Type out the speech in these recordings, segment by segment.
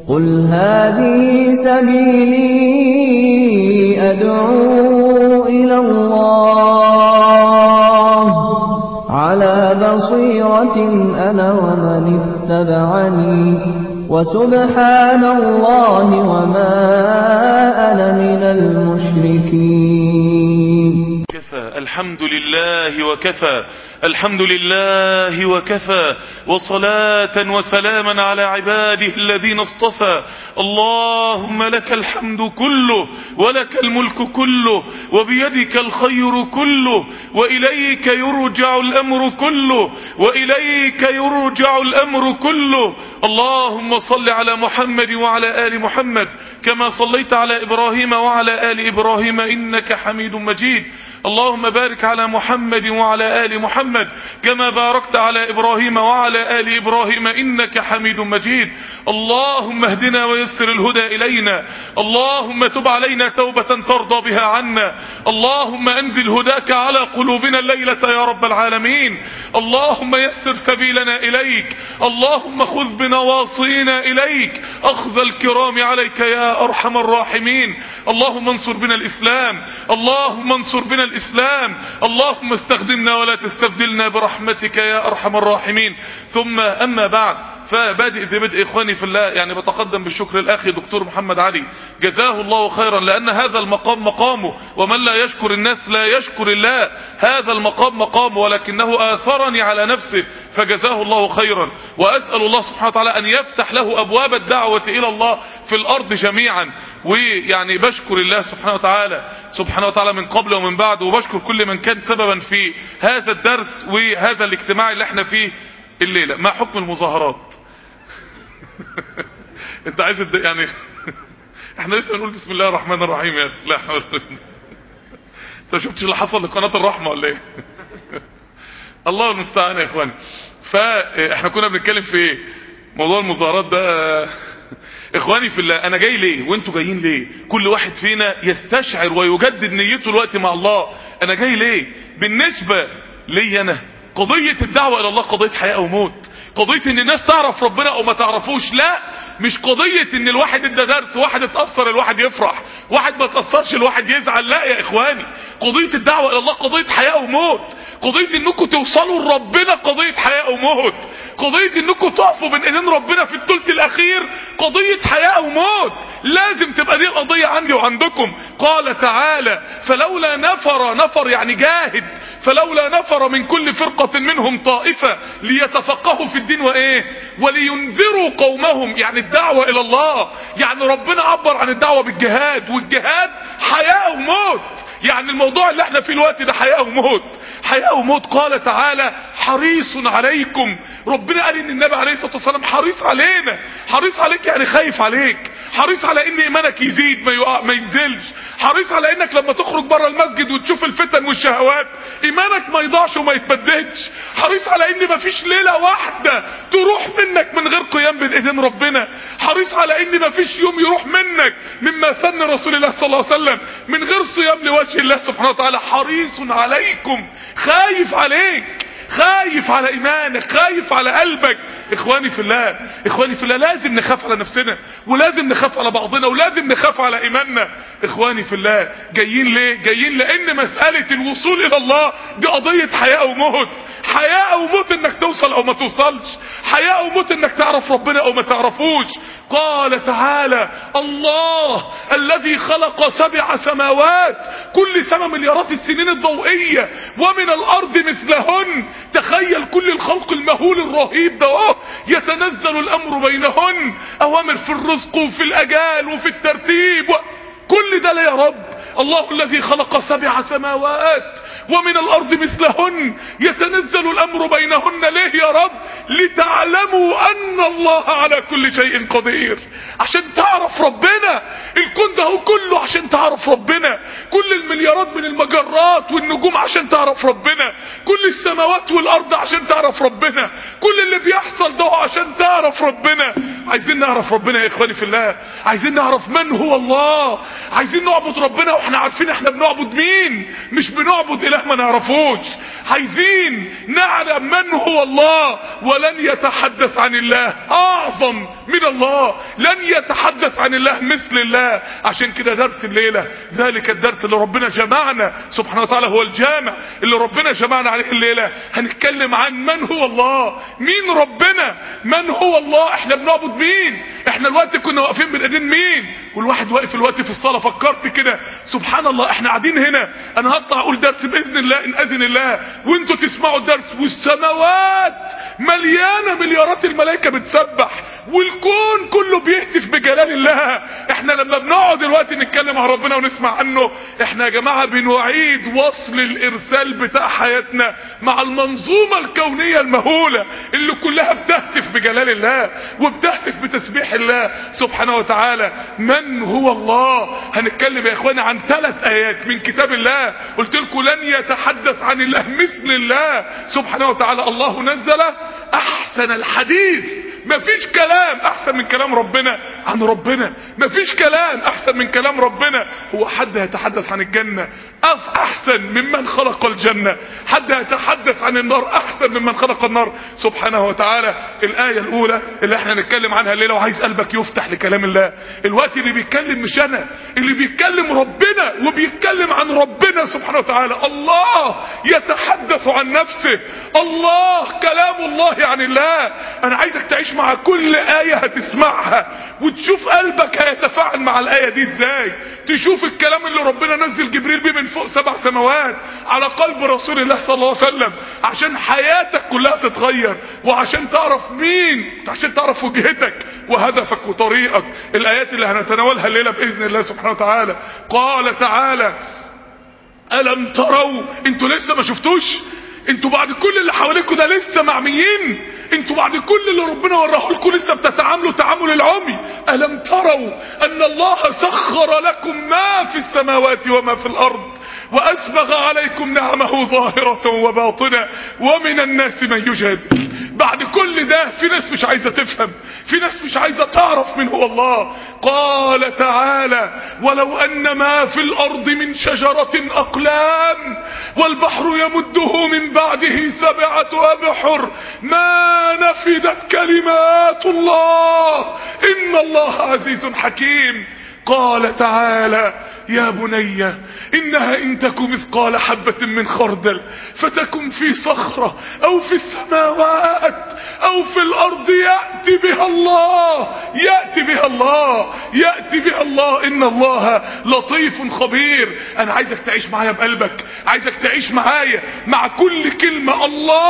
قل هذه سبيلي أدعو إلى الله على بصيرة أنا ومن اتبعني وسبحان الله وما أنا من المشركين. كفى الحمد لله وكفى الحمد لله وكفى وصلاة وسلاما على عباده الذين اصطفى. اللهم لك الحمد كله ولك الملك كله وبيدك الخير كله وإليك يرجع الأمر كله وإليك يرجع الأمر كله. اللهم صل على محمد وعلى آل محمد كما صليت على إبراهيم وعلى آل إبراهيم إنك حميد مجيد. اللهم بارك على محمد وعلى آل محمد كما باركت على إبراهيم وعلى آل إبراهيم إنك حميد مجيد. اللهم اهدنا ويسر الهدى إلينا. اللهم تب علينا توبة ترضى بها عنا. اللهم أنزل هداك على قلوبنا الليلة يا رب العالمين. اللهم يسر سبيلنا إليك. اللهم خذ بنواصينا إليك أخذ الكرام عليك يا أرحم الراحمين. اللهم انصر بنا الإسلام. اللهم انصر بنا الإسلام. اللهم استخدمنا ولا تستبدلنا برحمتك يا أرحم الراحمين. ثم أما بعد، فبادئ ببدء إخواني في الله، يعني بتقدم بالشكر الأخي دكتور محمد علي جزاه الله خيرا، لأن هذا المقام مقامه، ومن لا يشكر الناس لا يشكر الله. هذا المقام مقامه، ولكنه آثرني على نفسه فجزاه الله خيرا. وأسأل الله سبحانه وتعالى أن يفتح له أبواب الدعوة إلى الله في الأرض جميعا. ويعني بشكر الله سبحانه وتعالى من قبل ومن بعد، وبشكر كل من كان سببا في هذا الدرس وهذا الاجتماع اللي احنا فيه الليلة. ما حكم المظاهرات؟ انت عايز يعني احنا لسه نقول بسم الله الرحمن الرحيم يا اخي. لا حول. انت شفتش اللي حصل لقناة الرحمة ولا ايه؟ الله المستعان يا اخواني. فاحنا كنا بنتكلم في ايه؟ موضوع المظاهرات ده. اخواني في الله، انا جاي ليه وانتوا جايين ليه؟ كل واحد فينا يستشعر ويجدد نيته الوقت مع الله. انا جاي ليه؟ بالنسبة لي انا قضية الدعوة الى الله قضية حياة او موت. قضية ان الناس تعرف ربنا او ما تعرفوش، لا مش قضية ان الواحد ادى درس واحد اتأثر الواحد يفرح، واحد ما اتأثرش الواحد يزعل. لا يا اخواني، قضية الدعوة الى الله قضية حياة او موت. قضية انكم توصلوا لربنا قضية حياة او موت. قضية انكم تقفوا بين ايدين ربنا في الثلث الاخير قضية حياة او موت. لازم تبقى دي القضية عندي وعندكم. قال تعالى فلولا نفر يعني جاهد، فلولا نفر من كل فرقة منهم طائفة ليتفقهوا في الدين وايه ولينذروا قومهم. يعني الدعوة الى الله، يعني ربنا عبر عن الدعوة بالجهاد، والجهاد حياة وموت. يعني الموضوع اللي احنا فيه الوقت ده حياة وموت، حياة وموت. قال تعالى حريص عليكم. ربنا قال ان النبي عليه الصلاة والسلام حريص علينا. حريص عليك يعني خايف عليك، حريص على ان ايمانك يزيد ما ينزلش، حريص على انك لما تخرج بره المسجد وتشوف الفتن والشهوات ايمانك ما يضيعش وما يتبددش. حريص على ان مفيش ليلة واحدة تروح منك من غير قيام بين ايدين ربنا. حريص على ان مفيش يوم يروح منك مما سن رسول الله صلى الله عليه وسلم من غير صيام لوجه الله سبحانه وتعالى. حريص عليكم، خايف عليك، خايف على ايمانك، خايف على قلبك. اخواني في الله لازم نخاف على نفسنا، ولازم نخاف على بعضنا، ولازم نخاف على ايماننا. اخواني في الله جايين ليه؟ جايين لان مسألة الوصول الى الله دي قضية حياة او موت. حياة او موت انك توصل او ما توصلش، حياة او موت انك تعرف ربنا او ما تعرفوش. قال تعالى الله الذي خلق 7 سماوات، كل سماء مليارات السنين الضوئية، ومن الارض مثلهن. تخيل كل الخلق المهول الرهيب ده يتنزل الامر بينهن، اوامر في الرزق وفي الاجال وفي الترتيب كل ده. لا يا رب، الله الذي خلق 7 سماوات ومن الارض مثلهن يتنزل الامر بينهن. ليه يا رب؟ لتعلموا ان الله على كل شيء قدير. عشان تعرف ربنا. الكون ده كله عشان تعرف ربنا، كل المليارات من المجرات والنجوم عشان تعرف ربنا، كل السماوات والارض عشان تعرف ربنا، كل اللي بيحصل ده عشان تعرف ربنا. عايزين نعرف ربنا يا اخواني في الله، عايزين نعرف من هو الله، عايزين نعبد ربنا واحنا عارفين احنا بنعبد مين، مش بنعبد اله ما نعرفوش. عايزين نعلم من هو الله، ولن يتحدث عن الله اعظم من الله، لن يتحدث عن الله مثل الله. عشان كده درس الليلة ذلك الدرس اللي ربنا جمعنا سبحانه وتعالى، هو الجامع اللي ربنا جمعنا عليه الليلة. هنتكلم عن من هو الله، مين ربنا، من هو الله، احنا بنعبد مين، احنا الوقت كنا واقفين بين ايدين مين. والواحد واقف الوقت في الصلاة فكرت كده سبحان الله، احنا قاعدين هنا، انا هطلع اقول درس باذن الله ان اذن الله، وانتوا تسمعوا الدرس، والسماوات مليانة مليارات الملائكة بتسبح، والكون كله بيهتف بجلال الله. احنا لما بنقعد الوقت نتكلم عن ربنا ونسمع عنه، احنا يا جماعة بنعيد وصل الارسال بتاع حياتنا مع المنظومة الكونية المهولة اللي كلها بتهتف بجلال الله وبتهتف بتسبيح الله سبحانه وتعالى. من هو الله؟ هنتكلم يا اخوانا عن 3 ايات من كتاب الله. قلت لكم لن يتحدث عن الله مثل الله سبحانه وتعالى. الله نزل احسن الحديث، مفيش كلام احسن من كلام ربنا عن ربنا، مفيش كلام احسن من كلام ربنا. هو حد يتحدث عن الجنة احسن ممن خلق الجنة؟ حد يتحدث عن النار احسن ممن خلق النار سبحانه وتعالى؟ الآية الاولى اللي احنا نتكلم عنها الليلة، وعايز قلبك يفتح لكلام الله. الوقت اللي بيتكلم مش انا، اللي بيتكلم ربنا، وبيتكلم عن ربنا سبحانه وتعالى. الله يتحدث عن نفسه، الله كلام الله عن الله. انا عايزك تعيش مع كل آية هتسمعها وتشوف قلبك هيتفاعل مع الآية دي ازاي، تشوف الكلام اللي ربنا نزل جبريل بيه من فوق 7 سماوات على قلب رسول الله صلى الله عليه وسلم عشان حياتك كلها تتغير، وعشان تعرف مين، عشان تعرف وجهتك وهدفك وطريقك. الآيات اللي هنتناولها الليلة بإذن الله سبحانه وتعالى. قال تعالى ألم تروا، انتوا لسه ما شفتوش؟ انتوا بعد كل اللي حواليكوا ده لسه معميين؟ انتوا بعد كل اللي ربنا وراه لكم لسه بتتعاملوا تعامل العمي؟ ألم تروا أن الله سخر لكم ما في السماوات وما في الأرض وأسبغ عليكم نعمه ظاهرة وباطنة ومن الناس من يجادل. بعد كل ده في ناس مش عايزة تفهم، في ناس مش عايزة تعرف من هو الله. قال تعالى ولو أن ما في الأرض من شجرة أقلام والبحر يمده من بعده 7 أبحر ما نفدت كلمات الله إن الله عزيز حكيم. قال تعالى يا بني إنها إن تك مثقال حبة من خردل فتكن في صخرة أو في السماوات أو في الأرض يأتي بها الله، يأتي بها الله، يأتي بها الله إن الله لطيف خبير. أنا عايزك تعيش معايا بقلبك، عايزك تعيش معايا مع كل كلمة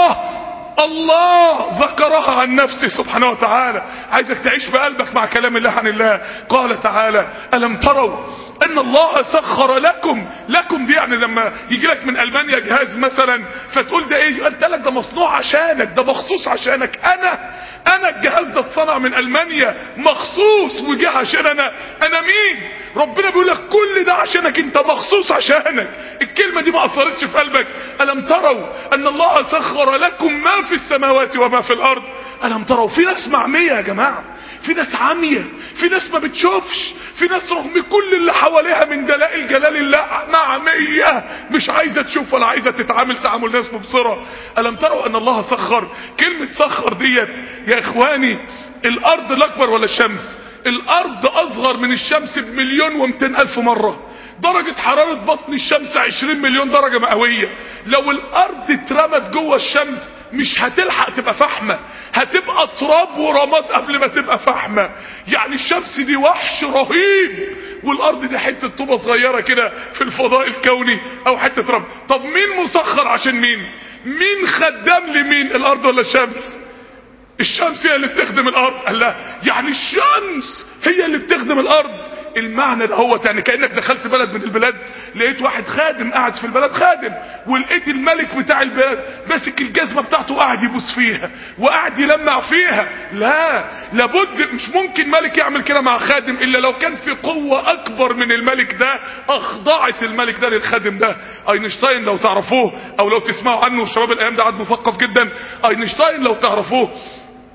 الله ذكرها عن نفسه سبحانه وتعالى. عايزك تعيش بقلبك مع كلام الله عن الله. قال تعالى ألم تروا ان الله سخر لكم دي يعني لما يجي لك من ألمانيا جهاز مثلا فتقول ده ايه، قلت لك ده مصنوع عشانك، ده مخصوص عشانك. انا الجهاز ده اتصنع من ألمانيا مخصوص وجه عشان انا مين؟ ربنا بيقول لك كل ده عشانك انت، مخصوص عشانك. الكلمة دي ما اثرتش في قلبك؟ ألم تروا ان الله سخر لكم ما في السماوات وما في الأرض. ألم تروا؟ في ناس معمية يا جماعة، في ناس عامية، في ناس ما بتشوفش، في ناس رغم كل اللي حواليها من دلائل جلال الله معمية، مش عايزة تشوف ولا عايزة تتعامل تعامل ناس مبصرة. ألم تروا أن الله سخر؟ كلمة سخر ديت يا إخواني، الأرض الأكبر ولا الشمس؟ الأرض أصغر من الشمس ب1,200,000 مرة. درجة حرارة بطن الشمس 20 مليون درجة مئوية. لو الأرض اترمت جوه الشمس مش هتلحق تبقى فحمة، هتبقى تراب ورماد قبل ما تبقى فحمة. يعني الشمس دي وحش رهيب، والأرض دي حتة طوبة صغيرة كده في الفضاء الكوني أو حتة رمل. طب مين مسخر عشان مين؟ مين خدام لمين، الأرض ولا الشمس؟ الشمس هي اللي بتخدم الأرض. قال لا، يعني الشمس هي اللي بتخدم الأرض. المعنى ده هو يعني كأنك دخلت بلد من البلاد لقيت واحد خادم قاعد في البلد خادم، ولقيت الملك بتاع البلد ماسك الجزمة بتاعته وقاعد يبوس فيها وقاعد يلمع فيها. لا، لابد، مش ممكن ملك يعمل كده مع خادم الا لو كان في قوة اكبر من الملك ده اخضعت الملك ده للخادم ده. اينشتاين لو تعرفوه او لو تسمعوا عنه، الشباب الايام ده قاعد مثقف جدا. اينشتاين لو تعرفوه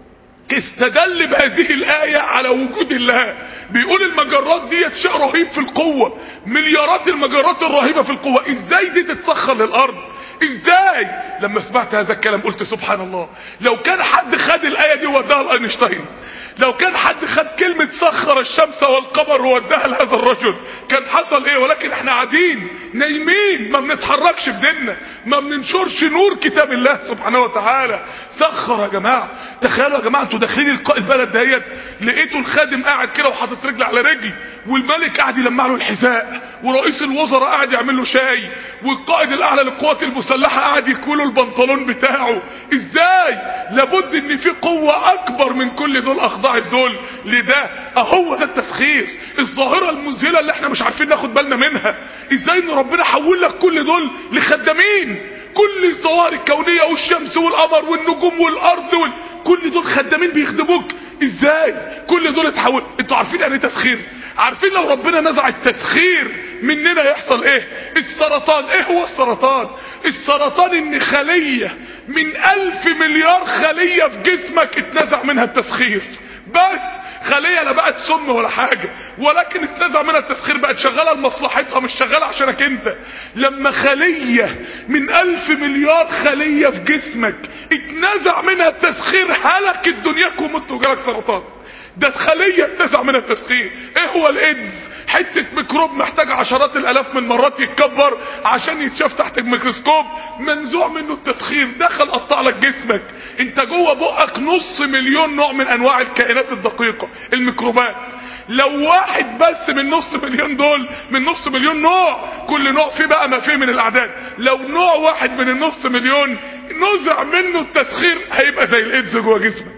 استدل بهذه الآية على وجود الله. بيقول المجرات ديت شيء رهيب في القوة، مليارات المجرات الرهيبة في القوة، ازاي دي تتسخر للأرض؟ ازاي؟ لما سمعت هذا الكلام قلت سبحان الله، لو كان حد خد الآية دي ووداها لأينشتاين، لو كان حد خد كلمة سخر الشمس والقمر ووداها لهذا الرجل كان حصل ايه؟ ولكن احنا قاعدين نايمين، ما بنتحركش بديننا، ما بننشرش نور كتاب الله سبحانه وتعالى. سخر يا جماعة. تخيلوا يا جماعة انتوا داخلين البلد ديت، لقيتوا الخادم قاعد كده وحاطط رجل على رجل، والملك قاعد يلمع له الحذاء، ورئيس الوزراء قاعد يعمل له شاي، والقائد الاعلى للقوات المسلحة قاعد يكوي له البنطلون بتاعه. ازاي؟ لابد ان في قوة اكبر من كل دول اخضعت دول لده. اهو ده التسخير، الظاهرة المذهلة اللي احنا مش عارفين ناخد بالنا منها. ازاي ان ربنا حول لك كل دول لخدامين؟ كل الظواهر الكونية والشمس والقمر والنجوم والارض كل دول خدامين بيخدموك. ازاي كل دول اتحول؟ انتوا عارفين يعني ايه تسخير؟ عارفين لو ربنا نزع التسخير مننا يحصل ايه؟ السرطان. ايه هو السرطان؟ السرطان ان خلية من 1000 مليار خلية في جسمك اتنزع منها التسخير. بس خلية لا بقت سم ولا حاجة، ولكن اتنزع منها التسخير، بقت شغالة لمصلحتها مش شغالة عشانك انت. لما خلية من 1000 مليار خلية في جسمك اتنزع منها التسخير هلك الدنيا ومت وجالك سرطان. ده خلية اتنزع منها التسخير. ايه هو الايدز؟ حتة ميكروب محتاج عشرات الالاف من مرات يتكبر عشان يتشاف تحت الميكروسكوب، منزوع منه التسخير، دخل قطع لك جسمك. انت جوه بقك 500,000 نوع من انواع الكائنات الدقيقة الميكروبات. لو واحد بس من 500,000 دول، من 500,000 نوع، كل نوع فيه بقى ما فيه من الاعداد، لو نوع واحد من 500,000 نزع منه التسخير هيبقى زي الايدز جوه جسمك،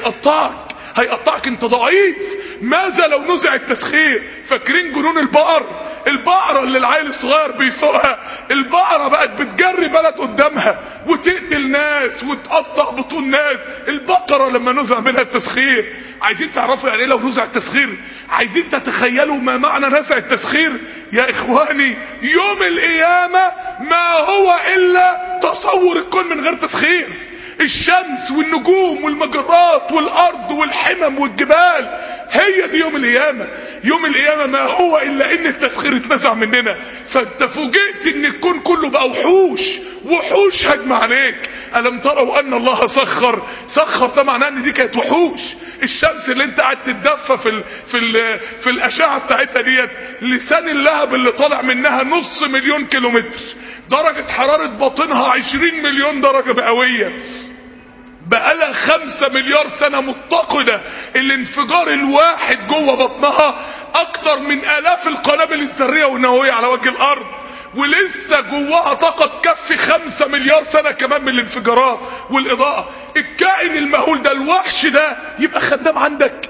هيقطعك انت ضعيف. ماذا لو نزع التسخير؟ فاكرين جنون البقرة اللي العيل الصغير بيسوقها؟ البقرة بقت بتجري بلد قدامها وتقتل ناس وتقطع بطون ناس. البقرة لما نزع منها التسخير. عايزين تعرفوا يعني ايه لو نزع التسخير؟ عايزين تتخيلوا ما معنى نزع التسخير؟ يا اخواني يوم القيامة ما هو الا تصور الكون من غير تسخير. الشمس والنجوم والمجرات والارض والحمم والجبال، هي دي يوم القيامة. يوم القيامة ما هو الا ان التسخير اتنزع مننا. فانت فوجئت ان الكون كله بقى وحوش هجم عليك. الم تروا ان الله سخر ده معناه ان دي كانت وحوش. الشمس اللي انت قاعد تتدفى في الاشعة بتاعتها ديت، لسان اللهب اللي طالع منها 500,000 كيلومتر، درجة حرارة باطنها 20 مليون درجة مئوية، بقالها 5 مليار سنة متقدة. الانفجار الواحد جوه بطنها اكتر من الاف القنابل الذرية والنووية على وجه الارض، ولسه جواها طاقة تكفي 5 مليار سنة كمان من الانفجارات والاضاءة. الكائن المهول ده، الوحش ده، يبقى خدام عندك؟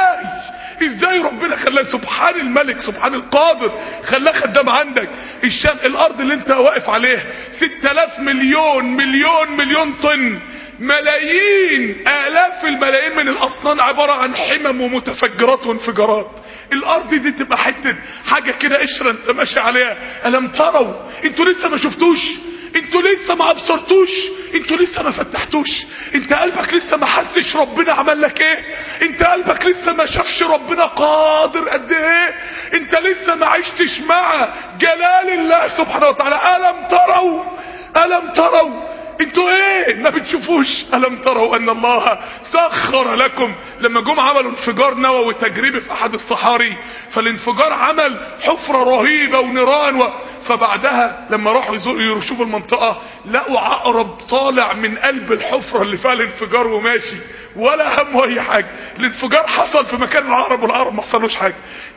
ازاي ربنا خلاه؟ سبحان الملك سبحان القادر، خلاه خدام عندك. الارض اللي انت واقف عليها 6000 مليون طن، ملايين الاف الملايين من الاطنان عبارة عن حمم ومتفجرات وانفجارات. الارض دي تبقى حاجة كده قشرة انت ماشي عليها. الم تروا؟ انتوا لسه ما شفتوش؟ انتوا لسه ما ابصرتوش؟ انتوا لسه ما فتحتوش؟ انت قلبك لسه ما حسش ربنا عمل لك ايه؟ انت قلبك لسه ما شافش ربنا قادر قد ايه؟ انت لسه ما عشتش مع جلال الله سبحانه وتعالى. الم تروا؟ انتوا ايه ما بتشوفوش؟ الم تروا ان الله سخر لكم؟ لما جم عملوا انفجار نووي تجريبي في احد الصحاري، فالانفجار عمل حفرة رهيبة ونيران فبعدها لما راحوا يشوفوا المنطقة لقوا عقرب طالع من قلب الحفرة اللي فيها الانفجار وماشي ولا همه اي حاجة. الانفجار حصل في مكان العقرب والعقرب ما حصلوش حاجة.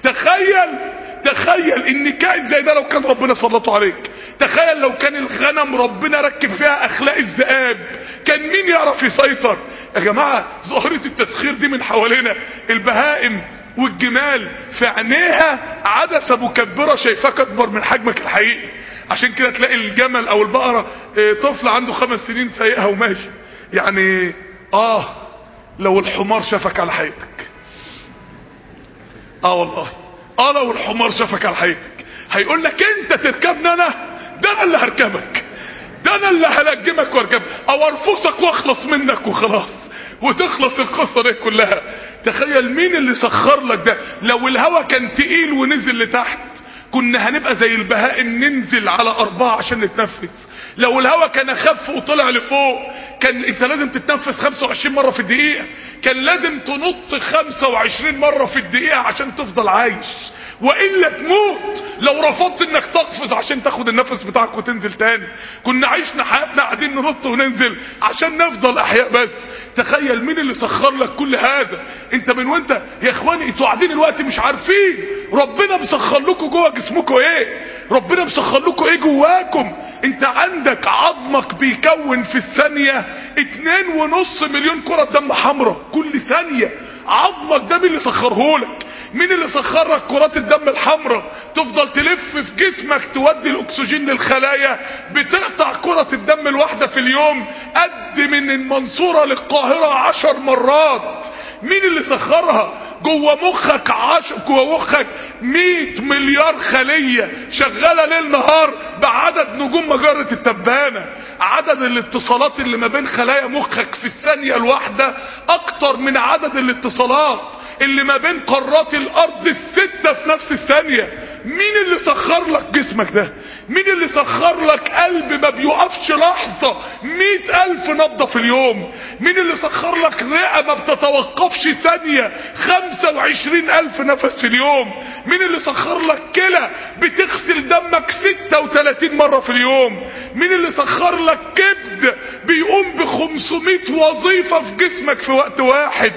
تخيل ان كائن زي ده لو كان ربنا سلطه عليك، تخيل لو كان الغنم ربنا ركب فيها اخلاق الذئاب، كان مين يعرف يسيطر؟ يا جماعة ظاهرة التسخير دي من حوالينا. البهائم والجمال في عينيها عدسة مكبرة شايفاك اكبر من حجمك الحقيقي. عشان كده تلاقي الجمل او البقرة طفل عنده 5 سنين سايقها وماشي. يعني لو الحمار شافك على حقيقتك، والله لو الحمار شافك على حقيقتك هيقول لك انت تركبني انا؟ ده انا اللي هركبك، ده انا اللي هلجمك واركبك او ارفصك واخلص منك وخلاص. وتخلص القصة دي كلها. تخيل مين اللي سخر لك ده. لو الهوا كان تقيل ونزل لتحت كنا هنبقى زي البهائم ننزل على 4 عشان نتنفس. لو الهوا كان اخف وطلع لفوق كان انت لازم تتنفس 25 مرة في الدقيقة، كان لازم تنط 25 مرة في الدقيقة عشان تفضل عايش، وإلا تموت لو رفضت انك تقفز عشان تاخد النفس بتاعك وتنزل تاني. كنا عيشنا حياتنا قاعدين ننط وننزل عشان نفضل احياء بس. تخيل مين اللي سخر لك كل هذا. انت من وانت يا اخواني انتوا قاعدين الوقت مش عارفين ربنا مسخر لكم جوه جسمكم ايه، ربنا مسخر لكم ايه جواكم. انت عندك عظمك بيكون في الثانية 2.5 مليون كرة دم حمراء كل ثانية. عظمك ده مين اللي سخرهولك؟ مين اللي سخر لك كرات الدم الحمراء تفضل تلف في جسمك تودي الاكسجين للخلايا؟ بتقطع كرة الدم الواحدة في اليوم قد من المنصورة للقاهرة 10 مرات. مين اللي سخرها؟ جوه مخك جوه مخك 100 مليار خلية شغالة ليل نهار بعدد نجوم مجرة التبانة. عدد الاتصالات اللي ما بين خلايا مخك في الثانية الواحدة اكتر من عدد الاتصالات اللي ما بين قارات الارض ال6 في نفس الثانية. مين اللي سخر لك جسمك ده؟ مين اللي سخر لك قلب ما بيوقفش لحظة 100,000 نبضة في اليوم؟ مين اللي سخر لك رئة ما بتتوقفش ثانية 25,000 نفس في اليوم؟ مين اللي سخر لك كلى بتغسل دمك 36 مرة في اليوم؟ مين اللي سخر لك كبد بيقوم ب500 وظيفة في جسمك في وقت واحد؟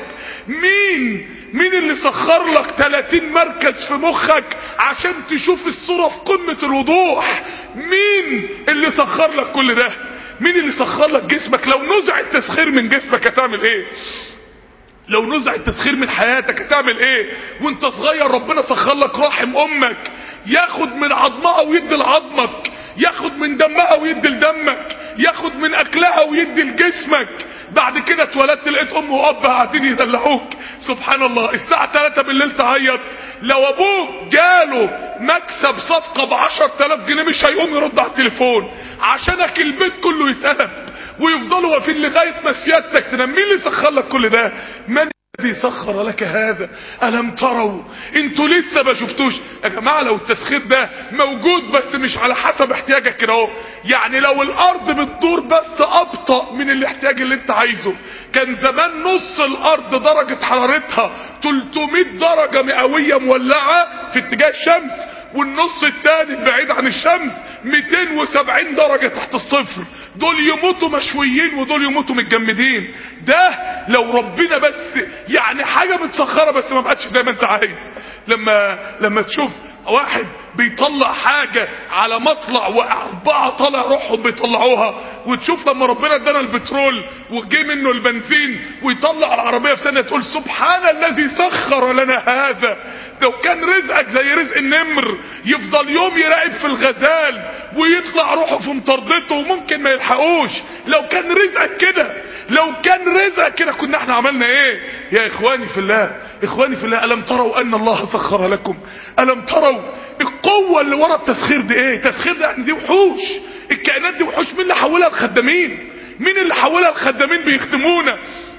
مين اللي سخر لك 30 مركز في مخك عشان تشوف الصورة في قمة الوضوح؟ مين اللي سخر لك كل ده؟ مين اللي سخر لك جسمك؟ لو نزع التسخير من جسمك هتعمل ايه؟ لو نزع التسخير من حياتك هتعمل ايه؟ وانت صغير ربنا سخر لك رحم امك ياخد من عظمها ويدي لعظمك، ياخد من دمها ويدي لدمك، ياخد من اكلها ويدي لجسمك. بعد كده اتولدت لقيت ام واب قاعدين يدلعوك. سبحان الله الساعة 3 بالليل تعيط. لو ابوك جاله مكسب صفقة ب10,000 جنيه مش هيقوم يرد على التليفون عشانك البيت كله يتقلب ويفضلوا واقفين لغاية ما سيادتك تنام. مين اللي سخر لك كل ده؟ من الذي سخر لك هذا؟ ألم تروا؟ انتوا لسه ما شفتوش يا جماعة. لو التسخير ده موجود بس مش على حسب احتياجك كده اهو، يعني لو الارض بتدور بس ابطأ من الاحتياج اللي انت عايزه، كان زمان نص الارض درجة حرارتها 300 درجة مئوية مولعة في اتجاه الشمس، والنص التاني بعيد عن الشمس 270 درجة تحت الصفر. دول يموتوا مشويين ودول يموتوا متجمدين. ده لو ربنا بس يعني حاجة متسخرة بس ما بقتش زي ما انت عايز. لما تشوف واحد بيطلع حاجة على مطلع و4 طالع روحهم بيطلعوها، وتشوف لما ربنا ادانا البترول وجي منه البنزين ويطلع العربية في ثانية تقول سبحان الذي سخر لنا هذا. لو كان رزقك زي رزق النمر يفضل يوم يراقب في الغزال ويطلع روحه في مطردته وممكن ما يلحقوش، لو كان رزقك كده، لو كان رزقك كده كنا احنا عملنا ايه؟ يا اخواني في الله، اخواني في الله، الم تروا ان الله سخر لكم؟ الم تروا القوة اللي ورا التسخير دي ايه؟ التسخير ده يعني دي وحوش، الكائنات دي وحوش. مين اللي حولها الخدامين؟ مين اللي حولها الخدامين بيخدمونا؟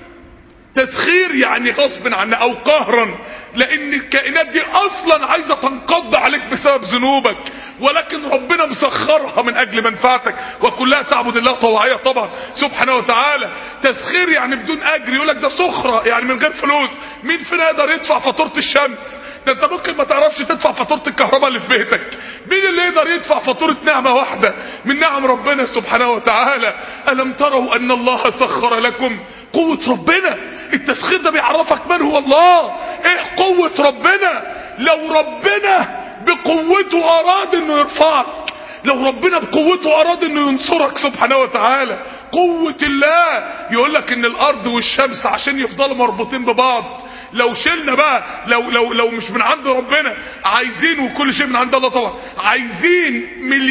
تسخير يعني غصب عنا او قهرا، لان الكائنات دي اصلا عايزة تنقض عليك بسبب ذنوبك، ولكن ربنا مسخرها من اجل منفعتك، وكلها تعبد الله طوعية طبعا سبحانه وتعالى. تسخير يعني بدون اجر، يقولك ده سخرة يعني من غير فلوس. مين فينا يقدر يدفع فاتورة الشمس؟ ده انت ممكن ما تعرفش تدفع فاتورة الكهرباء اللي في بيتك. مين اللي يقدر يدفع فاتورة نعمة واحدة من نعم ربنا سبحانه وتعالى؟ ألم تروا أن الله سخر لكم؟ قوة ربنا. التسخير ده بيعرفك من هو الله، ايه قوة ربنا. لو ربنا بقوته أراد انه يرفعك، لو ربنا بقوته أراد انه ينصرك سبحانه وتعالى. قوة الله. يقولك ان الارض والشمس عشان يفضلوا مربوطين ببعض، لو شلنا بقى لو مش من عند ربنا، عايزين وكل شيء من عند الله طبعا، عايزين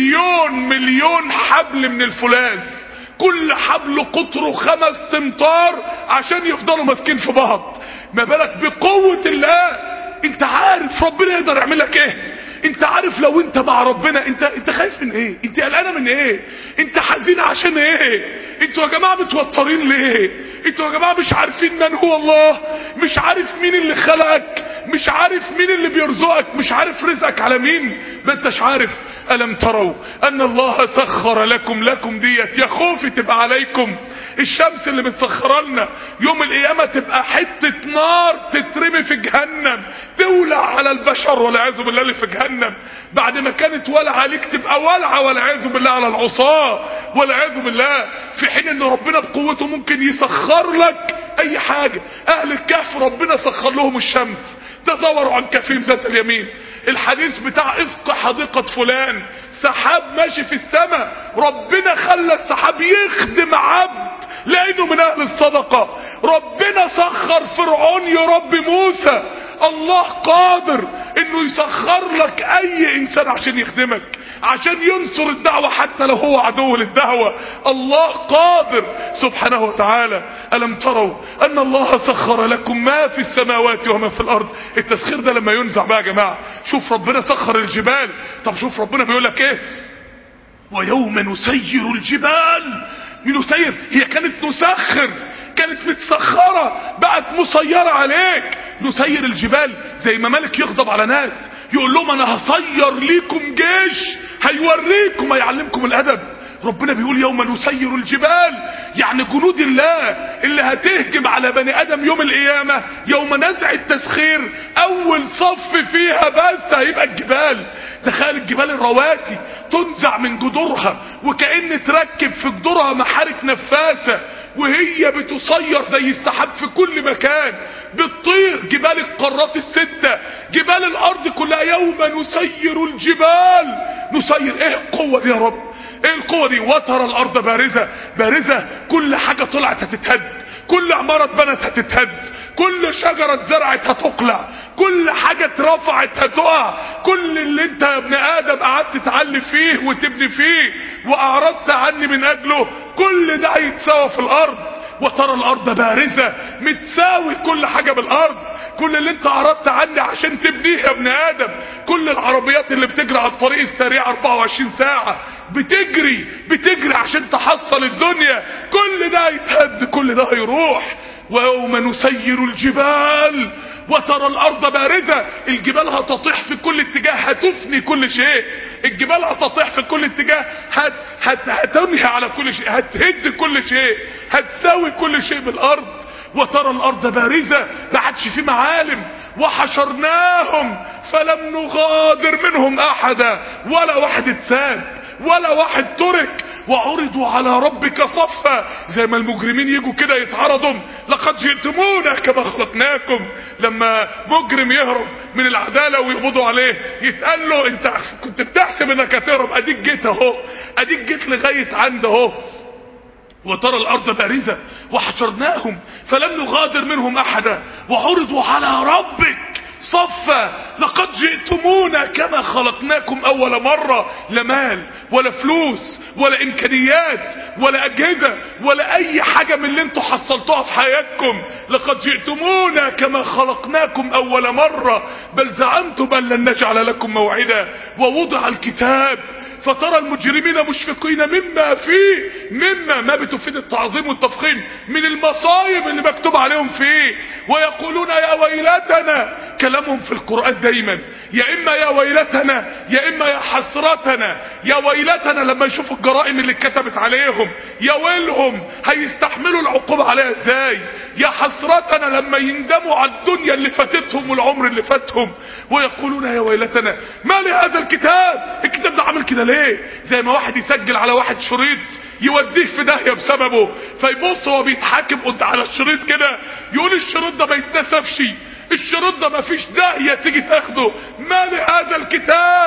مليون حبل من الفولاذ، كل حبل قطره 5 امتار عشان يفضلوا ماسكين في بعض. ما بالك بقوة الله؟ انت عارف ربنا يقدر يعمل لك ايه؟ انت عارف لو انت مع ربنا انت خايف من ايه؟ انت قلقانه من ايه؟ انت حزين عشان ايه؟ انتوا يا جماعه متوترين ليه؟ انتوا يا جماعه مش عارفين من هو الله؟ مش عارف مين اللي خلقك؟ مش عارف مين اللي بيرزقك؟ مش عارف رزقك على مين؟ ما انتش عارف. ألم تروا أن الله سخر لكم ديت يا خوفي تبقى عليكم. الشمس اللي متسخره لنا يوم القيامة تبقى حتة نار تترمي في جهنم تولع على البشر والعياذ بالله اللي في جهنم، بعد ما كانت ولع عليك تبقى ولعة والعياذ بالله على العصاة والعياذ بالله، في حين ان ربنا بقوته ممكن يسخر لك اي حاجة. اهل الكهف ربنا سخر لهم الشمس، تزوروا عن كهفهم ذات اليمين. الحديث بتاع اسق حديقة فلان، سحاب ماشي في السماء، ربنا خلى السحاب يخدم عبد لانه من اهل الصدقة. ربنا سخر فرعون يربي موسى. الله قادر انه يسخر لك اي انسان عشان يخدمك، عشان ينصر الدعوة حتى لو هو عدو للدعوة. الله قادر سبحانه وتعالى. ألم تروا أن الله سخر لكم ما في السماوات وما في الأرض. التسخير ده لما ينزع بقى يا جماعة، شوف ربنا سخر الجبال. طب شوف ربنا بيقول لك ايه؟ ويوم نسير الجبال. نسير، هي كانت نسخر، كانت متسخرة بقت مسيرة عليك. نسير الجبال زي ما ملك يغضب على ناس يقول لهم انا هصير ليكم جيش هيوريكم هيعلمكم الادب. ربنا بيقول يوم نسير الجبال، يعني جنود الله اللي هتهجم على بني ادم يوم القيامة يوم نزع التسخير اول صف فيها بس هيبقى الجبال. تخيل الجبال الرواسي تنزع من جذورها وكأن تركب في جذورها محارك نفاسة وهي بتصير زي السحاب في كل مكان، بتطير جبال القارات الستة، جبال الارض كلها. يوم نسير الجبال. نسير ايه القوة دي يا رب؟ ايه القوة دي؟ وترى الارض بارزة، كل حاجة طلعت هتتهد، كل عمارة اتبنت هتتهد، كل شجرة اتزرعت هتقلع، كل حاجة اترفعت هتقع، كل اللي انت يا ابن ادم قعدت تعلي فيه وتبني فيه واعرضت عني من اجله كل ده هيتساوى في الارض. وترى الارض بارزة، متساوي كل حاجة بالارض. كل اللي انت عرضت عني عشان تبنيه يا ابن ادم، كل العربيات اللي بتجري على الطريق السريع 24 ساعة بتجري عشان تحصل الدنيا، كل ده هيتهد، كل ده هيروح. ويوم نسير الجبال وترى الارض بارزة، الجبال هتطيح في كل اتجاه، هتفني كل شيء. الجبال هتطيح في كل اتجاه، هتنهي على كل شيء، هتهد كل شيء، هتساوي كل شيء بالارض. وترى الارض بارزة، ما عادش في معالم. وحشرناهم فلم نغادر منهم احدا، ولا واحد اتساب ولا واحد ترك. وعرضوا على ربك صفا، زي ما المجرمين يجوا كده يتعرضوا، لقد جئتمونا كما خلقناكم. لما مجرم يهرب من العدالة ويقبضوا عليه يتقال له انت كنت بتحسب انك هتهرب، اديك جيت اهو، اديك جيت لغاية عند اهو. وترى الارض بارزة وحشرناهم فلم نغادر منهم احدا وعرضوا على ربك صفا لقد جئتمونا كما خلقناكم اول مرة. لا مال ولا فلوس ولا امكانيات ولا اجهزة ولا اي حاجة من اللي انتوا حصلتوها في حياتكم. لقد جئتمونا كما خلقناكم اول مرة بل زعمتم ان لن نجعل لكم موعدا. ووضع الكتاب فترى المجرمين مشفقين مما فيه، مما ما بتفيد التعظيم والتفخيم، من المصايب اللي مكتوب عليهم فيه. ويقولون يا ويلتنا، كلامهم في القرآن دايما يا اما يا ويلتنا يا اما يا حسرتنا. يا ويلتنا لما يشوفوا الجرائم اللي اتكتبت عليهم، يا ويلهم هيستحملوا العقوبة عليها ازاي. يا حسرتنا لما يندموا على الدنيا اللي فاتتهم والعمر اللي فاتهم. ويقولون يا ويلتنا ما لهذا الكتاب، الكتاب ده عامل كده ليه؟ زي ما واحد يسجل على واحد شريط يوديه في داهية بسببه، فيبص هو بيتحاكم قد على الشريط كده يقول الشريط ده ما يتنسفش، الشريط ده ما فيش داهية تيجي تاخده. ما لهذا الكتاب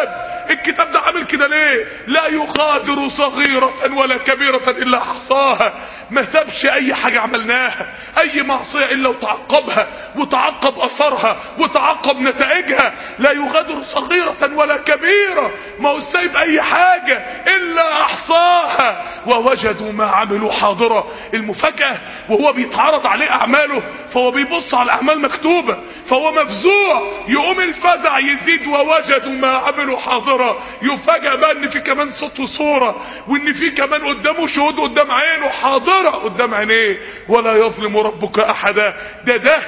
الكتاب ده عامل كده ليه؟ لا يغادر صغيرة ولا كبيرة الا احصاها. ما سابش اي حاجة عملناها، اي معصية الا وتعقبها وتعقب اثرها وتعقب نتائجها. لا يغادر صغيرة ولا كبيرة، ما هو سايب اي حاجة الا احصاها ووجدوا ما عملوا حاضرة. المفاجأة وهو بيتعرض عليه اعماله فهو بيبص على الاعمال مكتوبة فهو مفزوع، يقوم الفزع يزيد ووجدوا ما عملوا حاضرة. يفاجأ بقى ان في كمان صوت وصورة، وان في كمان قدامه شهود قدام عينه حاضرة قدام عينيه. ولا يظلم ربك احدا. ده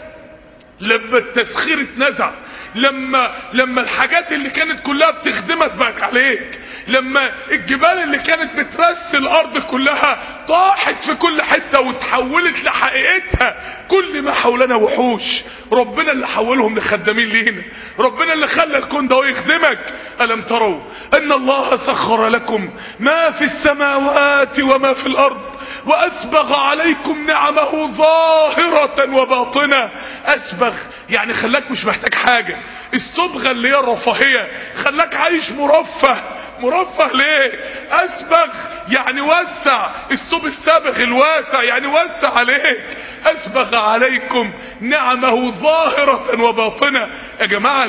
لما التسخير اتنزع، لما الحاجات اللي كانت كلها بتخدمك بقت عليك، لما الجبال اللي كانت بترسي الارض كلها طاحت في كل حتة وتحولت لحقيقتها. كل ما حولنا وحوش، ربنا اللي حولهم لخدامين لينا، ربنا اللي خلى الكون ده يخدمك. ألم تروا ان الله سخر لكم ما في السماوات وما في الارض واسبغ عليكم نعمه ظاهرة وباطنة. اسبغ يعني خلاك مش محتاج حاجة. الصبغة اللي هي الرفاهية خلاك عايش مرفه ليه؟ اسبغ يعني وسع، الصوب السابغ الواسع يعني وسع عليك. اسبغ عليكم نعمه ظاهرة وباطنة. يا جماعة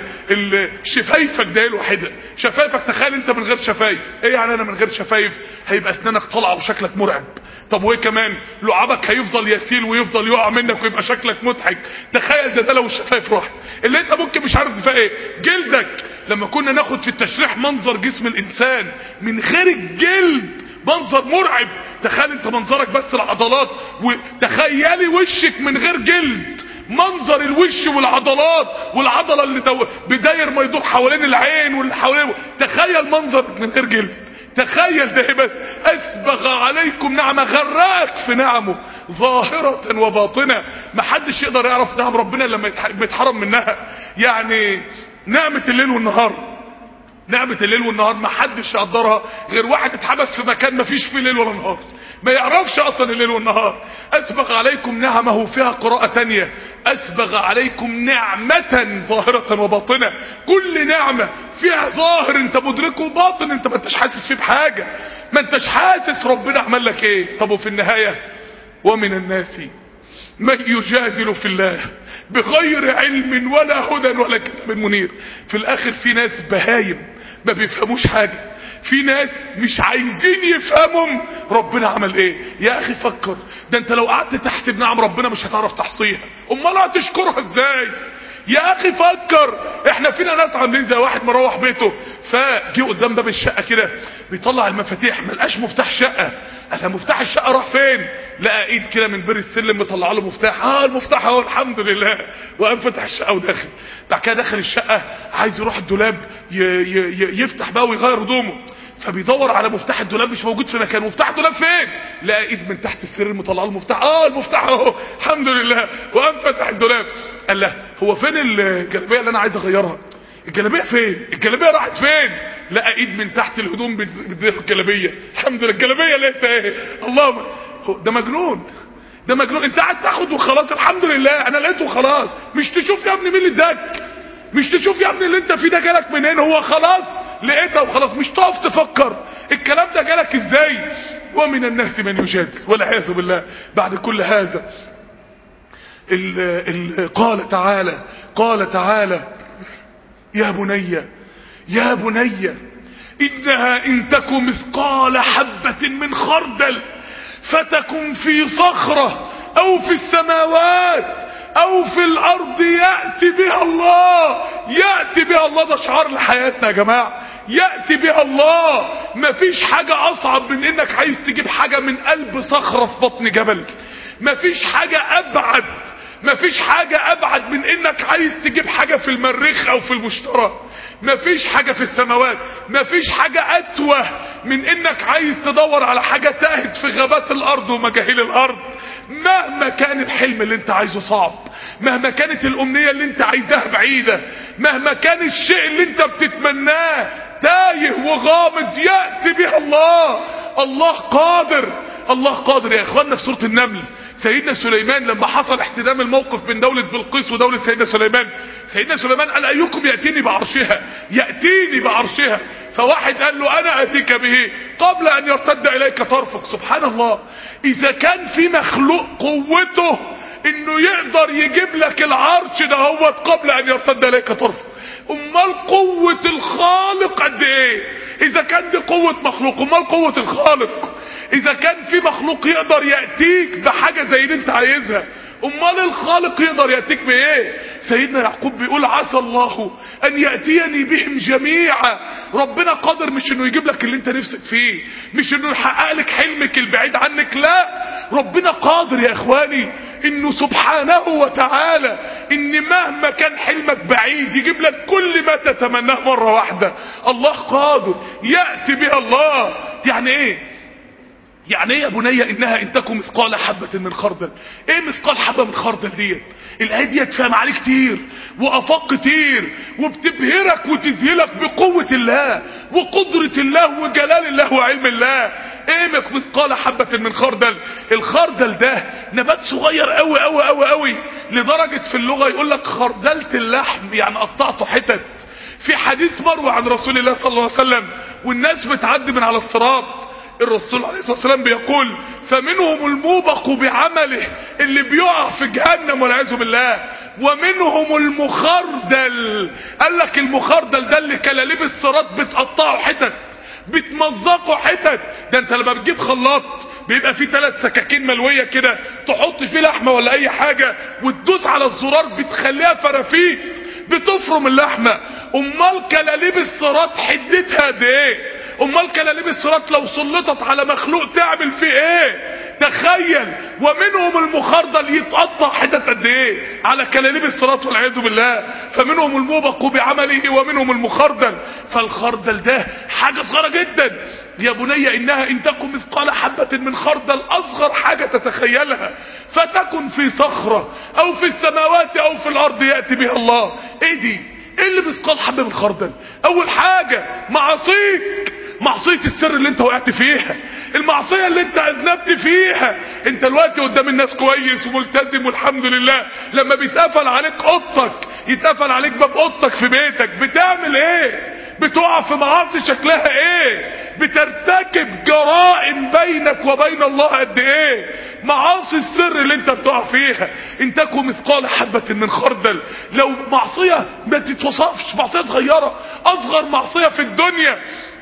شفايفك ده الوحيدة، شفايفك تخيل انت من غير شفايف. ايه يعني انا من غير شفايف؟ هيبقى اسنانك طالعة وشكلك مرعب. طب وايه كمان؟ لعابك هيفضل يسيل ويفضل يقع منك ويبقى شكلك مضحك. تخيل ده لو الشفايف راح، اللي انت ممكن مش عارف فيها ايه. جلدك، لما كنا ناخد في التشريح منظر جسم الانسان من غير الجلد منظر مرعب، تخيل انت منظرك بس العضلات، وتخيلي وشك من غير جلد، منظر الوش والعضلات، والعضلة اللي بداير ما يدور حوالين العين واللي حوالين. تخيل منظر من غير جلد. تخيل ده بس. اسبغ عليكم نعمة، غرقك في نعمه ظاهرة وباطنة. محدش يقدر يعرف نعم ربنا لما يتحرم منها. يعني نعمة الليل والنهار، نعمة الليل والنهار ما حدش يقدرها غير واحد اتحبس في مكان ما فيش فيه ليل ولا نهار، ما يعرفش اصلا الليل والنهار. اسبغ عليكم نعمه، فيها قراءة تانية اسبغ عليكم نعمة ظاهرة وباطنة. كل نعمة فيها ظاهر انت مدركه وباطن انت ما انتش حاسس فيه بحاجة، ما انتش حاسس ربنا عمل لك ايه. طب وفي النهاية ومن الناس من يجادل في الله بغير علم ولا هدى ولا كتاب منير. في الاخر في ناس بهايم ما بيفهموش حاجة، في ناس مش عايزين يفهموا ربنا عمل ايه. يا اخي فكر، ده انت لو قعدت تحسب نعم ربنا مش هتعرف تحصيها، امال هتشكرها ازاي؟ يا اخي فكر. احنا فينا ناس عاملين زي واحد مروح بيته فجي قدام باب الشقة كده بيطلع المفاتيح ملقاش مفتاح شقة. قال مفتاح الشقة راح فين؟ لقى ايد كده من بير السلم مطلع له مفتاح. المفتاح اهو الحمد لله. وقام فتح الشقة وداخل. بعد كده دخل الشقة عايز يروح الدولاب يفتح بقى ويغير هدومه، فبيدور على مفتاح الدولاب مش موجود في مكانه. مفتاح الدولاب فين؟ لقى ايد من تحت السرير مطلع له المفتاح. المفتاح اهو الحمد لله. وقام فتح الدولاب. قال له هو فين الجلابيه اللي انا عايز اغيرها؟ الجلابيه فين؟ الجلابيه راحت فين؟ لقى ايد من تحت الهدوم بتدير الجلابيه. الحمد لله الجلابيه لقيتها ايه. اللهم ده مجنون، ده مجنون. انت قاعد تاخد وخلاص الحمد لله انا لقيته خلاص. مش تشوف يا ابني مين اللي اداك، مش تشوف يا ابني اللي انت فيه ده جالك منين. هو خلاص لقيتها وخلاص، مش تقف تفكر الكلام ده جالك ازاي. ومن الناس من يجادل والعياذ بالله. بعد كل هذا قال تعالى يا بني إنها إن تك مثقال حبة من خردل فتكن في صخرة أو في السماوات أو في الأرض يأتي بها الله. يأتي بها الله ده شعار لحياتنا يا جماعة. يأتي بها الله. مفيش حاجة أصعب من إنك عايز تجيب حاجة من قلب صخرة في بطن جبل. مفيش حاجة أبعد من إنك عايز تجيب حاجة في المريخ أو في المشتري. مفيش حاجة في السماوات. مفيش حاجة أتوه من إنك عايز تدور على حاجة تاهت في غابات الأرض ومجاهيل الأرض. مهما كان الحلم اللي انت عايزه صعب، مهما كانت الأمنية اللي انت عايزاها بعيدة، مهما كان الشيء اللي انت بتتمناه تايه وغامض، يأتي بها الله. الله قادر. الله قادر يا اخوانا. في سورة النمل سيدنا سليمان لما حصل احتدام الموقف بين دولة بلقيس ودولة سيدنا سليمان قال ايكم يأتيني بعرشها. فواحد قال له انا اتيك به قبل ان يرتد اليك طرفك. سبحان الله، اذا كان في مخلوق قوته انه يقدر يجيب لك العرش دهوت قبل ان يرتد اليك طرفك، امال قوة الخالق قد ايه؟ اذا كان دي قوة مخلوق امال قوة الخالق. اذا كان في مخلوق يقدر يأتيك بحاجة زي دي انت عايزها، امال الخالق يقدر يأتيك بايه؟ سيدنا يعقوب بيقول عسى الله ان يأتيني بهم جميعا. ربنا قادر مش انه يجيب لك اللي انت نفسك فيه، مش انه يحقق لك حلمك البعيد عنك، لا، ربنا قادر يا اخواني انه سبحانه وتعالى ان مهما كان حلمك بعيد يجيب لك كل ما تتمناه مرة واحدة. الله قادر يأتي بها الله. يعني ايه يا بني انها ان تكن مثقال حبة من خردل؟ ايه مثقال حبة من خردل ديت؟ الايه ديت فيها معاني كتير وافاق كتير، وبتبهرك وتذهلك بقوة الله وقدرة الله وجلال الله وعلم الله. ايه مثقال حبة من خردل؟ الخردل ده نبات صغير قوي قوي قوي قوي، لدرجة في اللغة يقول لك خردلت اللحم، يعني قطعته حتت. في حديث مروي عن رسول الله صلى الله عليه وسلم والناس بتعدي من على الصراط، الرسول عليه الصلاة والسلام بيقول فمنهم الموبق بعمله، اللي بيقع في جهنم والعياذ بالله، ومنهم المخردل. قال لك المخردل ده اللي كلاليب الصراط بتقطعه حتت، بتمزقه حتت. ده انت لما بتجيب خلاط بيبقى فيه 3 سكاكين ملوية كده، تحط فيه لحمة ولا اي حاجة وتدوس على الزرار بتخليها فرافيت، بتفرم اللحمة. امال كلاليب الصراط حدتها قد ايه؟ امال كلاليب الصراط لو سلطت على مخلوق تعمل فيه ايه؟ تخيل. ومنهم المخردل يتقطع حتت قد ايه على كلاليب الصراط والعياذ بالله. فمنهم الموبق بعمله ومنهم المخردل. فالخردل ده حاجة صغيرة جدا. يا بني انها ان تكن مثقال حبة من خردل، اصغر حاجة تتخيلها، فتكن في صخرة او في السماوات او في الارض يأتي بها الله. ايه دي؟ ايه اللي مثقال حبة من خردل؟ اول حاجة معصية السر اللي انت وقعت فيها، المعصية اللي انت اذنبت فيها. انت دلوقتي قدام الناس كويس وملتزم والحمد لله، لما بيتقفل عليك اوضتك، يتقفل عليك باب اوضتك في بيتك، بتعمل ايه؟ بتقع في معاصي شكلها ايه؟ بترتكب جرائم بينك وبين الله قد ايه؟ معاصي السر اللي انت بتقع فيها ان تكن مثقال حبة من خردل. لو معصية ما تتوصفش، معصية صغيرة، اصغر معصية في الدنيا،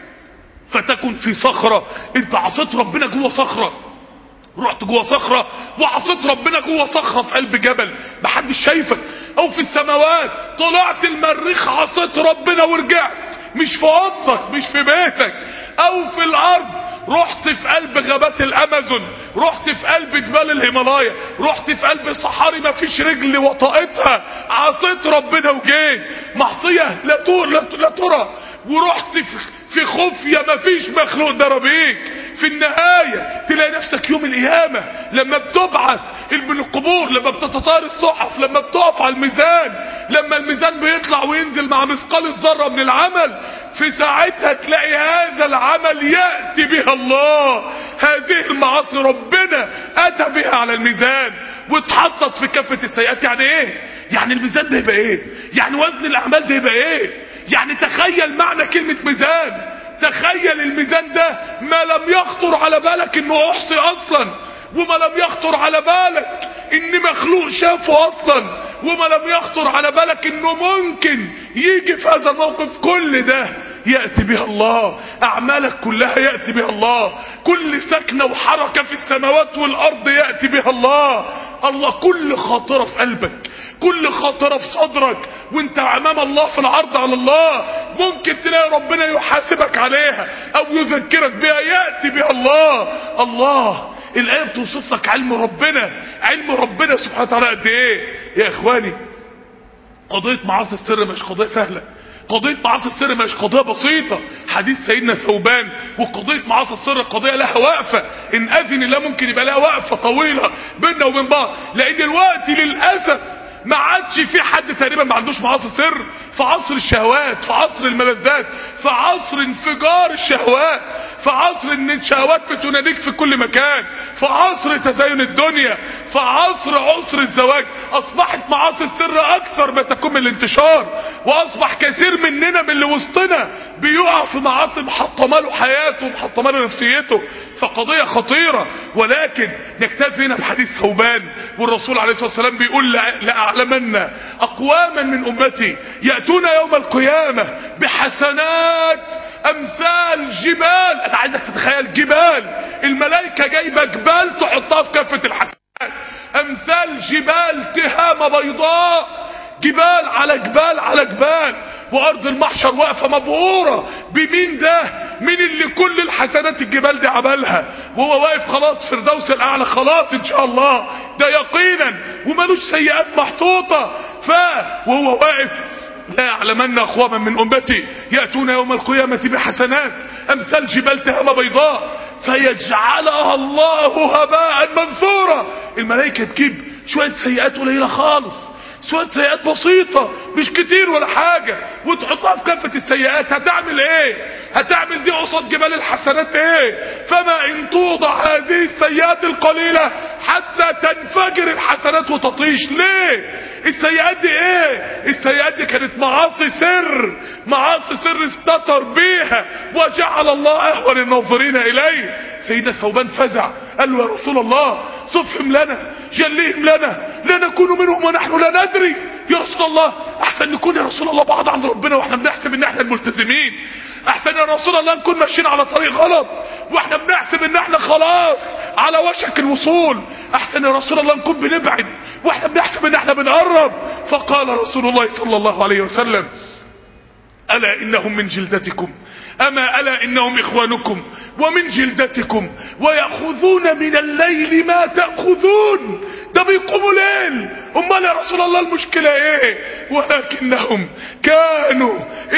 فتكن في صخرة. انت عصيت ربنا جوه صخرة، رحت جوه صخرة وعصيت ربنا جوه صخرة في قلب جبل محدش شايفك. او في السماوات طلعت المريخ عصيت ربنا ورجعت، مش في اوضتك مش في بيتك. او في الارض رحت في قلب غابات الامازون، رحت في قلب جبال الهيمالايا، رحت في قلب صحاري ما فيش رجل وطأتها، عصيت ربنا وجيت. معصية لا ترى. ورحت في خفية ما فيش مخلوق دربيك. في النهاية تلاقي نفسك يوم القيامة لما بتبعث من القبور، لما بتتطاير الصحف، لما بتقف على الميزان، لما الميزان بيطلع وينزل مع مثقال ذرة من العمل، في ساعتها تلاقي هذا العمل يأتي بها الله. هذه المعاصي ربنا أتى بها على الميزان واتحطت في كافة السيئات. يعني ايه؟ يعني الميزان ده يبقى ايه؟ يعني وزن الأعمال ده يبقى ايه؟ يعني تخيل معنى كلمة ميزان. تخيل الميزان ده ما لم يخطر على بالك انه احصي اصلا، وما لم يخطر على بالك ان مخلوق شافه اصلا، وما لم يخطر على بالك انه ممكن يجي في هذا الموقف. كل ده يأتي بها الله، اعمالك كلها يأتي بها الله، كل سكنة وحركة في السماوات والارض يأتي بها الله. الله كل خاطرة في قلبك، كل خاطرة في صدرك وانت امام الله في العرض على الله ممكن تلاقي ربنا يحاسبك عليها او يذكرك بها، يأتي بها الله. الله الآية بتوصف لك علم ربنا سبحانه وتعالى قد ايه. يا اخواني قضية معاصي السر مش قضية سهلة، قضية معاصي السر مش قضية بسيطة. حديث سيدنا ثوبان، وقضية معاصي السر قضية لها وقفة، ان اذن الله ممكن يبقى لها وقفة طويلة بيننا وبين بعض، لان الوقت للأسف ما عادش في حد تقريبا ما عندوش معاصي سر. في عصر الشهوات، في عصر الملذات، في عصر انفجار الشهوات، في عصر ان الشهوات بتناديك في كل مكان، في عصر تزين الدنيا، في عصر الزواج. اصبحت معاصي السر اكثر ما تكون من الانتشار، واصبح كثير مننا من اللي وسطنا بيقع في معاصي محطمه له حياته ومحطمه له نفسيته. فقضيه خطيره. ولكن نكتفي هنا بحديث ثوبان، والرسول عليه الصلاه والسلام بيقول لاعلمن اقواما من امتي ياتون يوم القيامه بحسنات امثال جبال. انا عايزك تتخيل جبال، الملائكه جايبه جبال تحطها في كافه الحسنات، امثال جبال تهامه بيضاء، جبال على جبال على جبال. وارض المحشر واقفه مبهوره بمين ده، مين اللي كل الحسنات الجبال دي عملها، وهو واقف خلاص فردوس الاعلى، خلاص ان شاء الله ده يقينا، ومالوش سيئات محطوطه. وهو واقف لا يعلمن اقواما من امتي ياتون يوم القيامه بحسنات امثال جبال تهامه بيضاء فيجعلها الله هباء منثورا. الملائكه تجيب شويه سيئات قليله خالص، شويه سيئات بسيطه مش كتير ولا حاجه، وتحطها في كافه السيئات. هتعمل ايه؟ هتعمل دي قصاد جبال الحسنات ايه؟ فما ان توضع هذه السيئات القليله حتى تنفجر الحسنات وتطيش. ليه؟ السيئات دي ايه؟ السيئات دي كانت معاصي سر، معاصي سر استتر بيها وجعل الله اهون الناظرين اليه. سيدنا ثوبان فزع، قال له يا رسول الله صفهم لنا، جليهم لنا، لا نكون منهم ونحن لا ندري. يا رسول الله احسن نكون يا رسول الله بعض عن ربنا واحنا بنحسب ان احنا الملتزمين، احسن يا رسول الله نكون ماشيين على طريق غلط واحنا بنحسب ان احنا خلاص على وشك الوصول، احسن يا رسول الله نكون بنبعد واحنا بنحسب ان احنا بنقرب. فقال رسول الله صلى الله عليه وسلم ألا إنهم من جلدتكم، أما ألا إنهم إخوانكم ومن جلدتكم ويأخذون من الليل ما تأخذون. ده بيقوموا ليل، أمال يا رسول الله المشكلة إيه؟ ولكنهم كانوا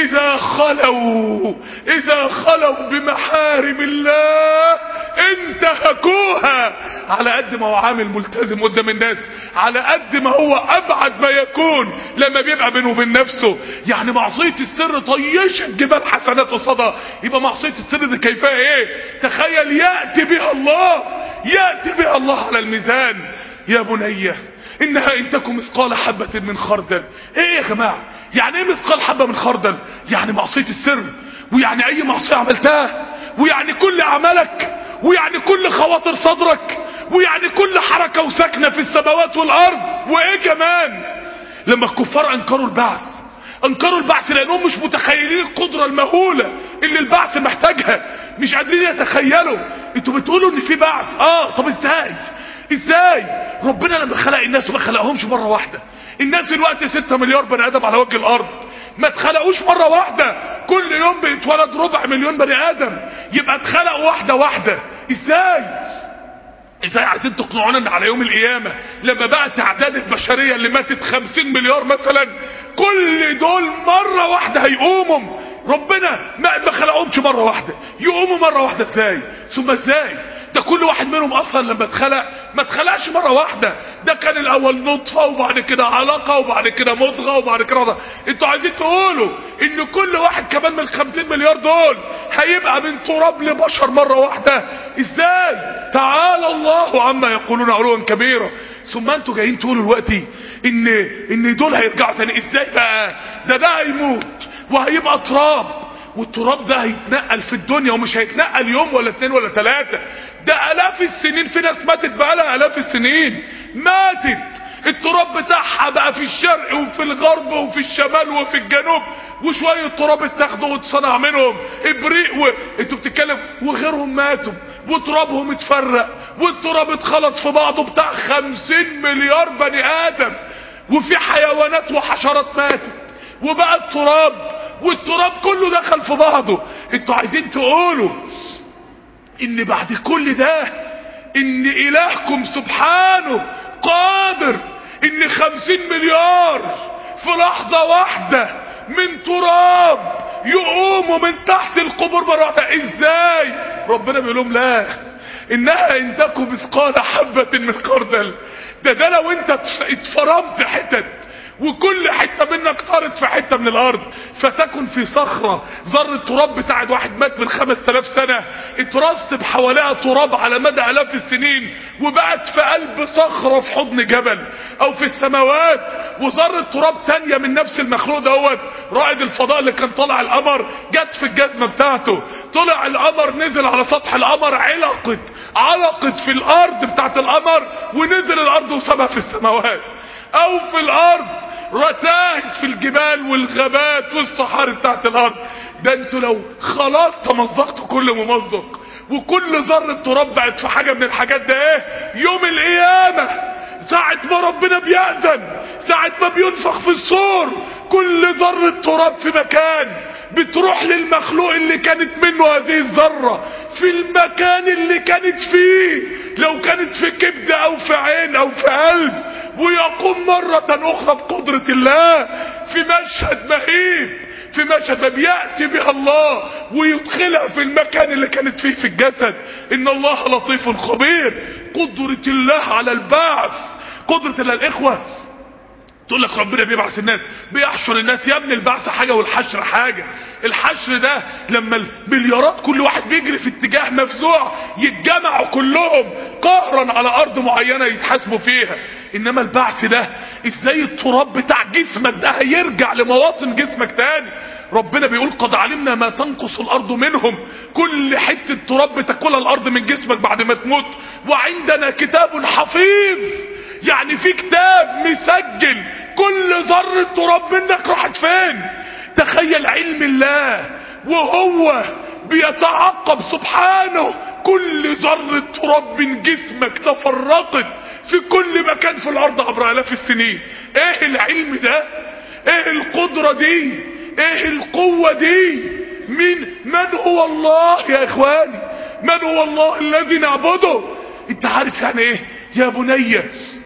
إذا خلوا بمحارم الله انتهكوها. على قد ما هو عامل ملتزم قدام الناس، على قد ما هو أبعد ما يكون لما بيبقى بينه وبين نفسه. يعني معصية السر طيشت جبال حسنات قصادها، يبقى معصية السر دي كيفها ايه؟ تخيل يأتي بها الله على الميزان. يا بني انها ان تكن مثقال حبة من خردل. ايه يا جماعة؟ يعني ايه مثقال حبة من خردل؟ يعني معصية السر، ويعني اي معصية عملتها، ويعني كل عملك، ويعني كل خواطر صدرك، ويعني كل حركة وسكنة في السماوات والارض. وايه كمان؟ لما الكفار انكروا البعث لانهم مش متخيلين القدرة المهولة اللي البعث محتاجها، مش قادرين يتخيلوا. انتوا بتقولوا ان في بعث، طب ازاي ربنا لما خلق الناس ما خلقهمش مرة واحدة؟ الناس دلوقتي 6 مليار بني ادم على وجه الارض، ما اتخلقوش مرة واحدة، كل يوم بيتولد 250 مليون بني ادم، يبقى اتخلقوا واحدة. ازاي عايزين تقنعونا ان على يوم القيامة لما بقى تعداد البشرية اللي ماتت 50 مليار مثلا، كل دول مرة واحدة هيقوموا؟ ربنا ما خلقهمش مرة واحدة، يقوموا مرة واحدة ازاي؟ ثم ازاي؟ ده كل واحد منهم اصلا لما اتخلق ما اتخلقش مرة واحدة، ده كان الاول نطفة وبعد كده علقة وبعد كده مضغة وبعد كده رضا. انتوا عايزين تقولوا ان كل واحد كمان من 50 مليار دول هيبقى من تراب لبشر مرة واحدة؟ ازاي؟ تعالى الله عما يقولون علوا كبيرا. ثم انتوا جايين تقولوا دلوقتي ان دول هيرجعوا تاني. ازاي بقى؟ ده هيموت وهيبقى تراب، والتراب ده هيتنقل في الدنيا، ومش هيتنقل يوم ولا 2 ولا 3، ده آلاف السنين. في ناس ماتت بقالها آلاف السنين، ماتت التراب بتاعها بقى في الشرق وفي الغرب وفي الشمال وفي الجنوب، وشوية تراب اتاخدوا واتصنع منهم ابريق انتوا بتتكلم، وغيرهم ماتوا وترابهم اتفرق والتراب اتخلط في بعضه بتاع 50 مليار بني ادم، وفي حيوانات وحشرات ماتت، وبقى والتراب كله دخل في بعضه. انتوا عايزين تقولوا ان بعد كل ده ان الهكم سبحانه قادر ان 50 مليار في لحظة واحدة من تراب يقوموا من تحت القبور مرة واحدة؟ ازاي؟ ربنا بيقول لهم لا، انها ان تكن مثقال حبة من خردل. ده لو انت اتفرمت حتت وكل حتة منك طارت في حتة من الارض، فتكن في صخرة ذرة تراب بتاعت واحد مات من 5000 سنة اترسب حواليها تراب على مدى الاف السنين وبقت في قلب صخرة في حضن جبل او في السماوات. وذرة تراب تانية من نفس المخلوق دوت، رائد الفضاء اللي كان طالع القمر جت في الجزمة بتاعته، طلع القمر نزل على سطح القمر، علقت في الارض بتاعت القمر ونزل الارض وسابها في السماوات. او في الارض رتاهت في الجبال والغابات والصحاري بتاعت الارض. ده انتوا لو خلاص تمزقتوا كل ممزق وكل ذرة تراب بقت في حاجة من الحاجات ده ايه؟ يوم القيامة ساعة ما ربنا بيأذن، ساعة ما بينفخ في الصور، كل ذرة تراب في مكان بتروح للمخلوق اللي كانت منه هذه الذرة في المكان اللي كانت فيه، لو كانت في كبد او في عين او في قلب، ويقوم مرة اخرى بقدرة الله في مشهد مهيب، في مشهد ما بيأتي بها الله ويدخلها في المكان اللي كانت فيه في الجسد. ان الله لطيف خبير. قدرة الله على البعث، قدرة الله. الاخوة تقول لك ربنا بيبعث الناس، بيحشر الناس. يا ابني البعث حاجة والحشر حاجة. الحشر ده لما المليارات كل واحد بيجري في اتجاه مفزوع يتجمعوا كلهم قهرا على ارض معينة يتحاسبوا فيها. انما البعث ده ازاي التراب بتاع جسمك ده هيرجع لمواطن جسمك تاني. ربنا بيقول قد علمنا ما تنقص الارض منهم، كل حتة تراب بتاكلها الارض من جسمك بعد ما تموت، وعندنا كتاب حفيظ، يعني في كتاب مسجل كل ذرة تراب منك راحت فين. تخيل علم الله وهو بيتعقب سبحانه كل ذرة تراب من جسمك تفرقت في كل مكان في الارض عبر الاف السنين. ايه العلم ده؟ ايه القدرة دي؟ ايه القوة دي؟ من هو الله يا اخواني؟ من هو الله الذي نعبده؟ انت عارف يعني ايه يا بني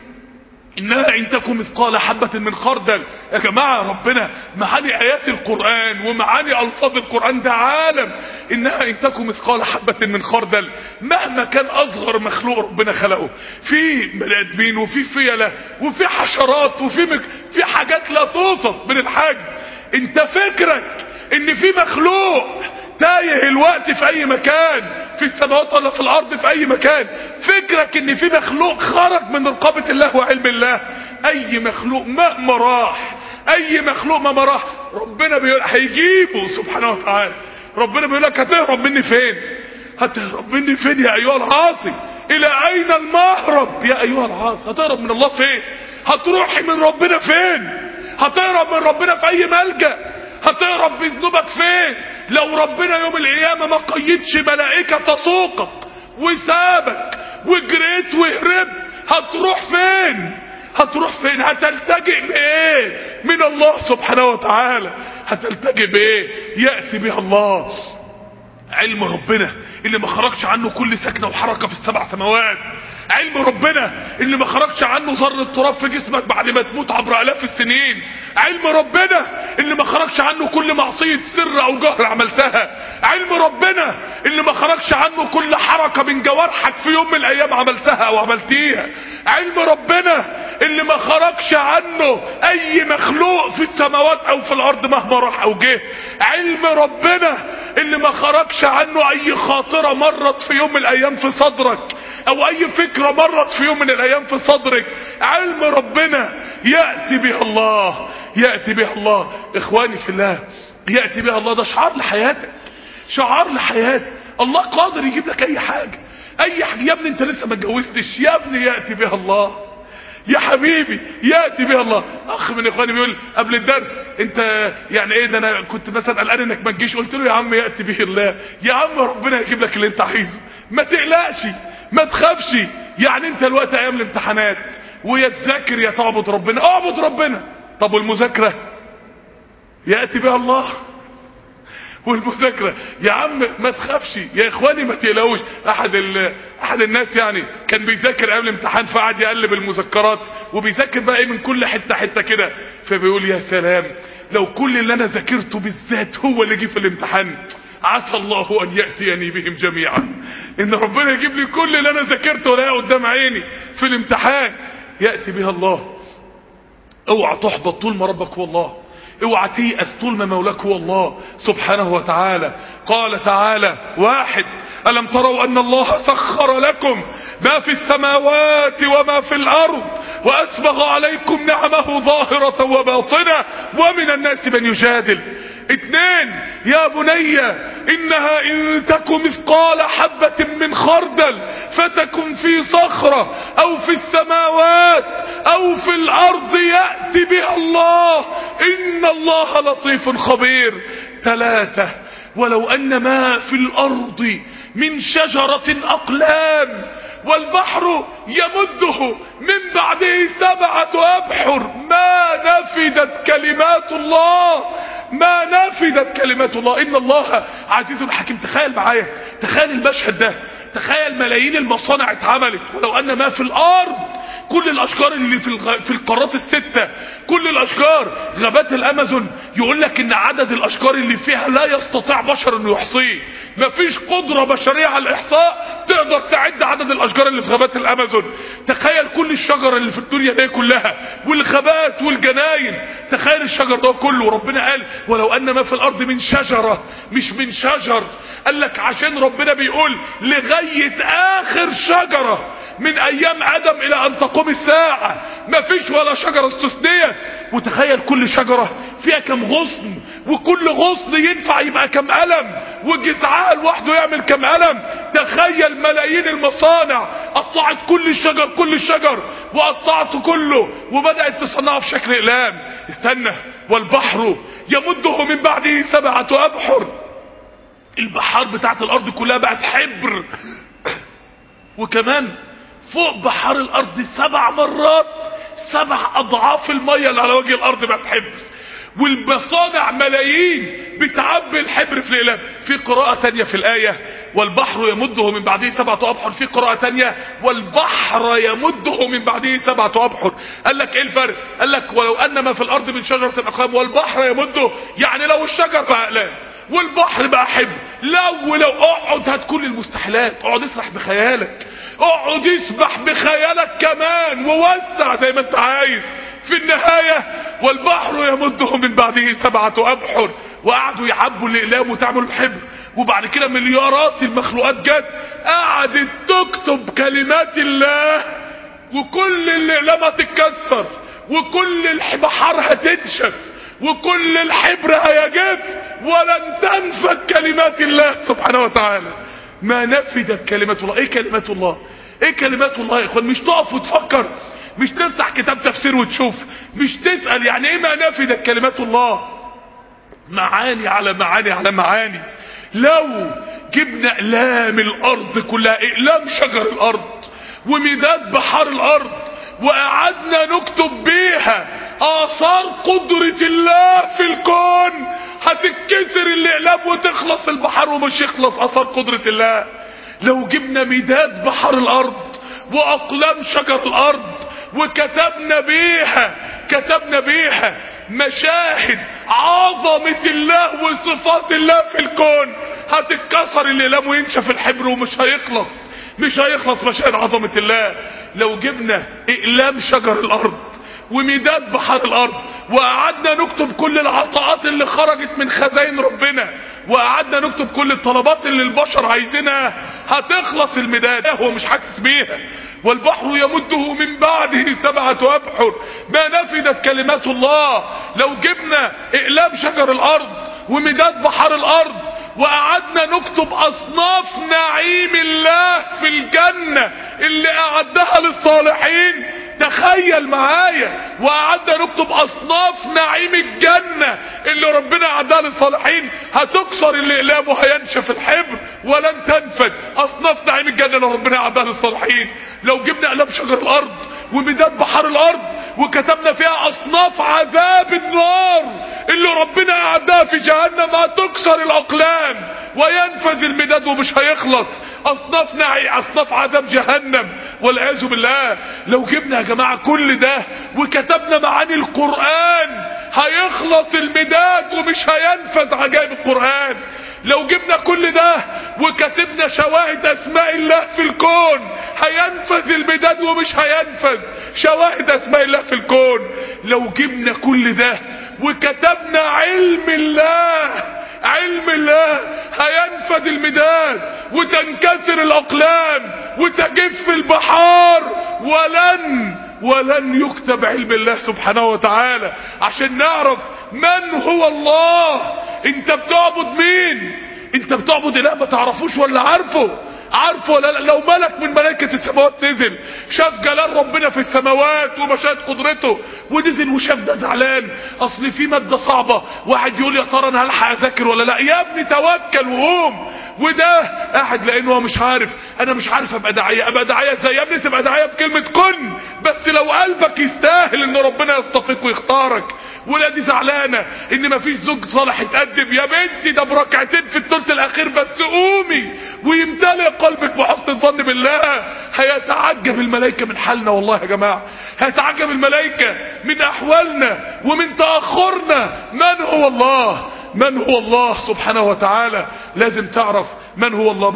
انها ان تكن مثقال حبة من خردل؟ يا جماعة ربنا معاني ايات القرآن ومعاني الفاظ القرآن ده عالم. انها ان تكن مثقال حبة من خردل، مهما كان اصغر مخلوق ربنا خلقه، في بني ادمين وفي فيلة وفي حشرات في حاجات لا توصف من الحجم. انت فكرك ان في مخلوق تايه الوقت في اي مكان في السماوات ولا في الارض في اي مكان؟ فكرك ان في مخلوق خرج من رقابة الله وعلم الله؟ اي مخلوق مهما راح، اي مخلوق مهما راح ربنا بيقول هيجيبه سبحانه وتعالى. ربنا بيقول لك هتهرب مني فين؟ هتهرب مني فين يا ايها العاصي؟ الى اين المهرب يا ايها العاصي؟ هتهرب من الله فين؟ هتروح من ربنا فين؟ هتهرب من ربنا في اي ملجأ؟ هتهرب بذنوبك فين؟ لو ربنا يوم القيامة ما قيدش ملائكة تسوقك وسابك وجريت وهربت، هتروح فين؟ هتروح فين؟ هتلتجئ بايه من الله سبحانه وتعالى؟ هتلتجئ بايه؟ يأتي بها الله علم ربنا اللي ما خرجش عنه كل سكنة وحركة في السبع سماوات، علم ربنا اللي ما خرجش عنه ذرة تراب في جسمك بعد ما تموت عبر الاف السنين، علم ربنا اللي ما خرجش عنه كل معصية سر او جهر عملتها، علم ربنا اللي ما خرجش عنه كل حركة من جوارحك في يوم من الايام عملتها او عملتيها، علم ربنا اللي ما خرجش عنه اي مخلوق في السماوات او في الارض مهما راح او جه، علم ربنا اللي ما خرجش عنه اي خاطرة مرت في يوم من الايام في صدرك او اي فكرة مرت في يوم من الايام في صدرك، علم ربنا يأتي بها الله، يأتي بها الله. اخواني في الله، يأتي بها الله ده شعار لحياتك، شعار لحياتك. الله قادر يجيب لك اي حاجة، اي حاجة. يا ابني انت لسه ما اتجوزتش، يا ابني يأتي بها الله، يا حبيبي يأتي بها الله. اخ من اخواني بيقول قبل الدرس انت يعني ايه ده، انا كنت مثلا قلقان انك ما تجيش، قلت له يا عم يأتي به الله، يا عم ربنا يجيب لك اللي انت عايزه، ما تقلقش ما تخافش. يعني انت الوقت ايام الامتحانات ويا تذاكر يا تعبد ربنا، اعبد ربنا. طب والمذاكرة؟ يأتي بها الله. والمذاكرة يا عم ما تخافش يا اخواني ما تقلقوش. احد الناس يعني كان بيذاكر قبل الامتحان فقعد يقلب المذكرات وبيذاكر بقى ايه من كل حتة كده، فبيقول يا سلام لو كل اللي انا ذاكرته بالذات هو اللي جه في الامتحان، عسى الله ان يأتيني بهم جميعا. ان ربنا يجيب لي كل اللي انا ذاكرته ولاقيه قدام عيني في الامتحان. يأتي بها الله. اوعى تحبط طول ما ربك هو الله، اوعى تيأس طول ما مولاك هو الله سبحانه وتعالى. قال تعالى: واحد: ألم تروا أن الله سخر لكم ما في السماوات وما في الأرض وأسبغ عليكم نعمه ظاهرة وباطنة ومن الناس من يجادل. اثنين: يا بني إنها إن تك مثقال حبة من خردل فتكن في صخرة أو في السماوات أو في الأرض يأتي بها الله إن الله لطيف خبير. ثلاثة: ولو أن ما في الأرض من شجرة أقلام والبحر يمده من بعده 7 أبحر ما نفدت كلمات الله، ما نفدت كلمات الله. إن الله عزيز حكيم. تخيل معايا، تخيل المشهد ده، تخيل ملايين المصانع اتعملت، ولو أن ما في الأرض، كل الاشجار اللي في القارات الستة، كل الاشجار، غابات الامازون يقول لك ان عدد الاشجار اللي فيها لا يستطيع بشر انه يحصيه، مفيش قدرة بشرية على الاحصاء تقدر تعد عدد الاشجار اللي في غابات الامازون. تخيل كل الشجر اللي في الدنيا دي كلها والغابات والجناين، تخيل الشجر ده كله. ربنا قال: ولو ان ما في الارض من شجرة، مش من شجر. قال لك عشان ربنا بيقول لغاية اخر شجرة من ايام ادم الى ان تقوم الساعة مفيش ولا شجرة استثنيت. وتخيل كل شجرة فيها كم غصن، وكل غصن ينفع يبقى كم قلم، والجذعاء لوحده يعمل كم قلم. تخيل ملايين المصانع قطعت كل الشجر وقطعته كله وبدأت تصنعه في شكل اقلام. استنى: والبحر يمده من بعده 7 أبحر. البحار بتاعت الارض كلها بقت حبر، وكمان فوق بحار الارض 7 مرات، 7 اضعاف المية اللي على وجه الارض بقت حبر. والمصانع ملايين بتعبي الحبر في الاقلام. في قراءة تانية في الآية: والبحر يمده من بعده 7 أبحر. في قراءة تانية: والبحر يمده من بعده 7 أبحر. قال لك ايه الفرق؟ قال لك: ولو ان ما في الارض من شجرة اقلام والبحر يمده، يعني لو الشجر بقى اقلام والبحر بقى حبر، لو اقعد هات كل المستحيلات، اقعد اسرح بخيالك، اقعد اسبح بخيالك كمان ووسع زي ما انت عايز. في النهاية: والبحر يمده من بعده 7 أبحر. وقعدوا يعبوا الاقلام وتعملوا الحبر، وبعد كده مليارات المخلوقات جت قعدت تكتب كلمات الله، وكل الاقلام هتتكسر، وكل البحار هتنشف، وكل الحبر هيجف، ولن تنفد كلمات الله سبحانه وتعالى. ما نفدت كلمات الله. ايه كلمات الله؟ ايه كلمات الله يا اخوان؟ مش تقف وتفكر، مش تفتح كتاب تفسير وتشوف، مش تسأل يعني ايه ما نفدت كلمات الله. معاني على معاني على معاني. لو جبنا اقلام الارض كلها، اقلام شجر الارض ومداد بحار الارض، وقعدنا نكتب بيها اثار قدرة الله في الكون، هتتكسر الاقلام وتخلص البحر ومش يخلص اثار قدرة الله. لو جبنا مداد بحر الارض واقلام شجر الارض وكتبنا بيها مشاهد عظمة الله وصفات الله في الكون، هتتكسر الاقلام وينشف الحبر ومش هيخلص مشاهد عظمة الله. لو جبنا اقلام شجر الارض ومداد بحر الارض وقعدنا نكتب كل العطاءات اللي خرجت من خزائن ربنا، وقعدنا نكتب كل الطلبات اللي البشر عايزينها، هتخلص المداد هو مش حاسس بيها. والبحر يمده من بعده 7 أبحر ما نفدت كلمات الله. لو جبنا اقلام شجر الارض ومداد بحر الارض وقعدنا نكتب اصناف نعيم الله في الجنة اللي اعدها للصالحين، تخيل معايا، وقعدنا نكتب اصناف نعيم الجنة اللي ربنا اعدها للصالحين، هتكسر الاقلام وهينشف الحبر ولن تنفد اصناف نعيم الجنة اللي ربنا اعدها للصالحين. لو جبنا اقلام شجر الارض ومداد بحر الارض وكتبنا فيها اصناف عذاب النار اللي ربنا اعدها في جهنم، هتكسر الاقلام وينفذ المداد ومش هيخلص اصناف عذاب جهنم والعياذ بالله. لو جبنا يا جماعة كل ده وكتبنا معاني القرآن، هيخلص المداد ومش هينفذ عجائب القرآن. لو جبنا كل ده وكتبنا شواهد اسماء الله في الكون، هينفذ المداد ومش هينفذ شواهد اسماء الله في الكون. لو جبنا كل ده وكتبنا علم الله، علم الله هينفذ المداد وتنكسر الاقلام وتجف البحار، ولن يكتب علم الله سبحانه وتعالى. عشان نعرف من هو الله. انت بتعبد مين؟ انت بتعبد اله ما تعرفوش ولا عارفه ولا لا؟ لو ملك من ملائكة السماوات نزل شاف جلال ربنا في السماوات ومشاهد قدرته ونزل وشاف ده زعلان اصل في مادة صعبة، واحد يقول يا ترى انا هلحق اذاكر ولا لا؟ يا ابني توكل وقوم. وده قاعد لانه هو مش عارف، انا مش عارف ابقى داعية ازاي؟ يا ابني تبقى داعية بكلمة كن بس، لو قلبك يستاهل ان ربنا يصطفيك ويختارك. ولا دي زعلانة ان مفيش زوج صالح يتقدم، يا بنتي ده بركعتين في الثلث الاخير بس، قومي ويمتلئ قلبك بحسن الظن بالله. هيتعجب الملائكة من حالنا والله يا جماعة، هيتعجب الملائكة من احوالنا ومن تأخرنا. من هو الله؟ من هو الله سبحانه وتعالى؟ لازم تعرف من هو الله.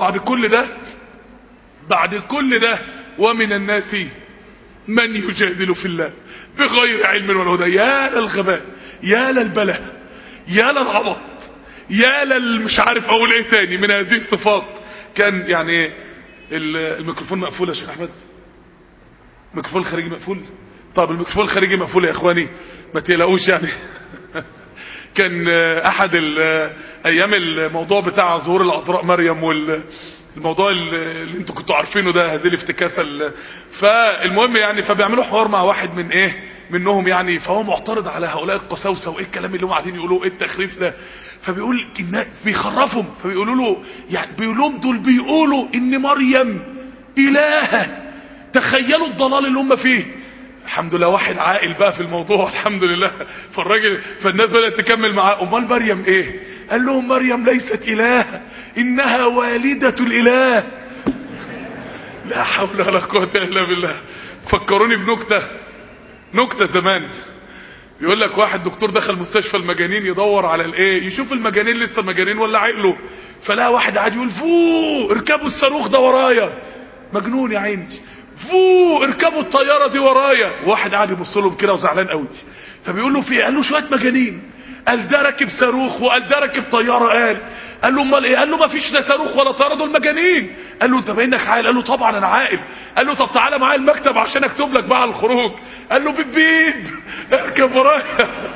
بعد كل ده ومن الناس من يجادل في الله بغير علم ولا هدى. يا للغباء، يا للبلاء، يا للعبط، يا مش عارف اقول ايه تاني من هذه الصفات. كان يعني الميكروفون مقفول يا شيخ احمد؟ الميكروفون الخارجي مقفول؟ طب الميكروفون الخارجي مقفول يا اخواني ما تقلقوش يعني. كان احد ايام الموضوع بتاع ظهور العذراء مريم والموضوع اللي انتوا كنتوا عارفينه ده، هذه الافتكاسه فالمهم يعني فبيعملوا حوار مع واحد منهم يعني، فهو معترض على هؤلاء القساوسه وايه الكلام اللي هم قاعدين يقولوه، ايه التخريف ده. فبيقول ان بيخرفهم، فبيقولوا له يعني بيقول لهم دول بيقولوا ان مريم الهه. تخيلوا الضلال اللي هم فيه. الحمد لله واحد عاقل بقى في الموضوع الحمد لله. فالناس بدأت تكمل معاه، امال مريم ايه؟ قال لهم مريم ليست اله، انها والدة الاله. لا حول ولا قوة الا بالله. فكروني بنكتة زمان. يقول لك واحد دكتور دخل مستشفى المجانين يدور على الايه، يشوف المجانين لسه مجانين ولا عقله، فلا واحد قاعد يقول فوق اركبوا الصاروخ ده ورايا، مجنون يا عيني، فوق اركبوا الطياره دي ورايا. واحد قاعد يبص لهم كده وزعلان قوي، فبيقول له في ايه؟ قال له شويه مجانين، قال ده راكب صاروخ وقال ده راكب طياره. قال له امال ايه؟ قال له ما فيش لا صاروخ ولا طياره، دول مجانين. قال له انت باينك عاقل؟ قال له طبعا انا عاقل. قال له طب تعالى معايا المكتب عشان اكتب لك بقى على الخروج. قال له بيب اركب ورايا.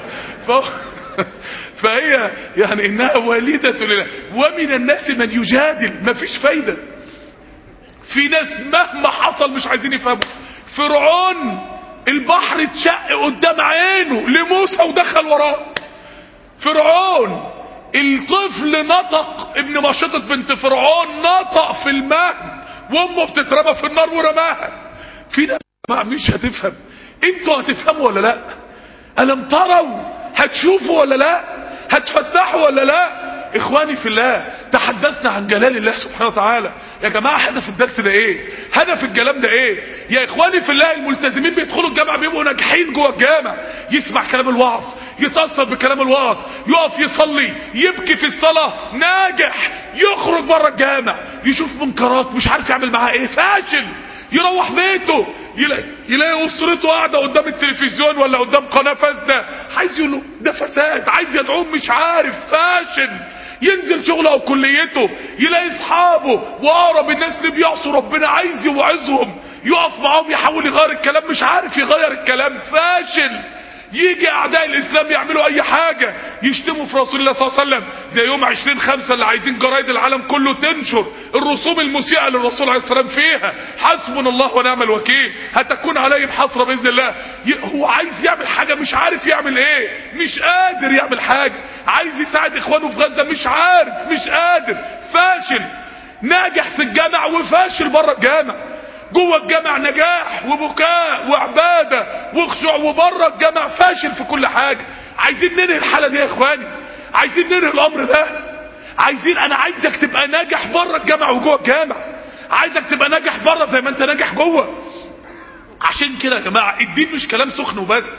فهي يعني انها والدة لله. ومن الناس من يجادل، مفيش فايده. في ناس مهما حصل مش عايزين يفهموا. فرعون البحر اتشق قدام عينه لموسى ودخل وراه. فرعون الطفل نطق، ابن مشيطة بنت فرعون نطق في المهد وامه بتترمى في النار ورماها. في ناس مش هتفهم. انتوا هتفهموا ولا لا؟ ألم تروا؟ هتشوفوا ولا لا؟ هتفتحوا ولا لا؟ اخواني في الله، تحدثنا عن جلال الله سبحانه وتعالى. يا جماعة هدف الدرس ده ايه؟ هدف الكلام ده ايه؟ يا اخواني في الله، الملتزمين بيدخلوا الجامعة بيبقوا ناجحين جوه الجامع، يسمع كلام الوعظ، يتأثر بكلام الوعظ، يقف يصلي، يبكي في الصلاة، ناجح. يخرج بره الجامع يشوف منكرات مش عارف يعمل معاها ايه، فاشل. يروح بيته يلاقي اسرته قاعده قدام التلفزيون ولا قدام قناه فاسده، عايز يقول له ده فساد، عايز يدعوهم مش عارف، فاشل. ينزل شغله او كليته يلاقي اصحابه واقرب الناس اللي بيعصوا ربنا عايز يوعظهم، يقف معاهم يحاول يغير الكلام مش عارف يغير الكلام، فاشل. يجي اعداء الاسلام يعملوا اي حاجة، يشتموا في رسول الله صلى الله عليه وسلم، زي يوم 20/5 اللي عايزين جرايد العالم كله تنشر الرسوم المسيئة للرسول عليه السلام فيها. حسبنا الله ونعم الوكيل، هتكون عليهم حسرة باذن الله. هو عايز يعمل حاجة مش عارف يعمل ايه، مش قادر يعمل حاجة. عايز يساعد اخوانه في غزة مش عارف، مش قادر، فاشل. ناجح في الجامع وفاشل بره الجامع. جوه الجامع نجاح وبكاء وعبادة وخشوع، وبره الجامع فاشل في كل حاجة. عايزين ننهي الحالة دي يا اخواني، عايزين ننهي الامر ده. انا عايزك تبقى ناجح بره الجامع وجوه الجامع، عايزك تبقى ناجح بره زي ما انت ناجح جوه. عشان كده يا جماعة الدين مش كلام سخن وبس،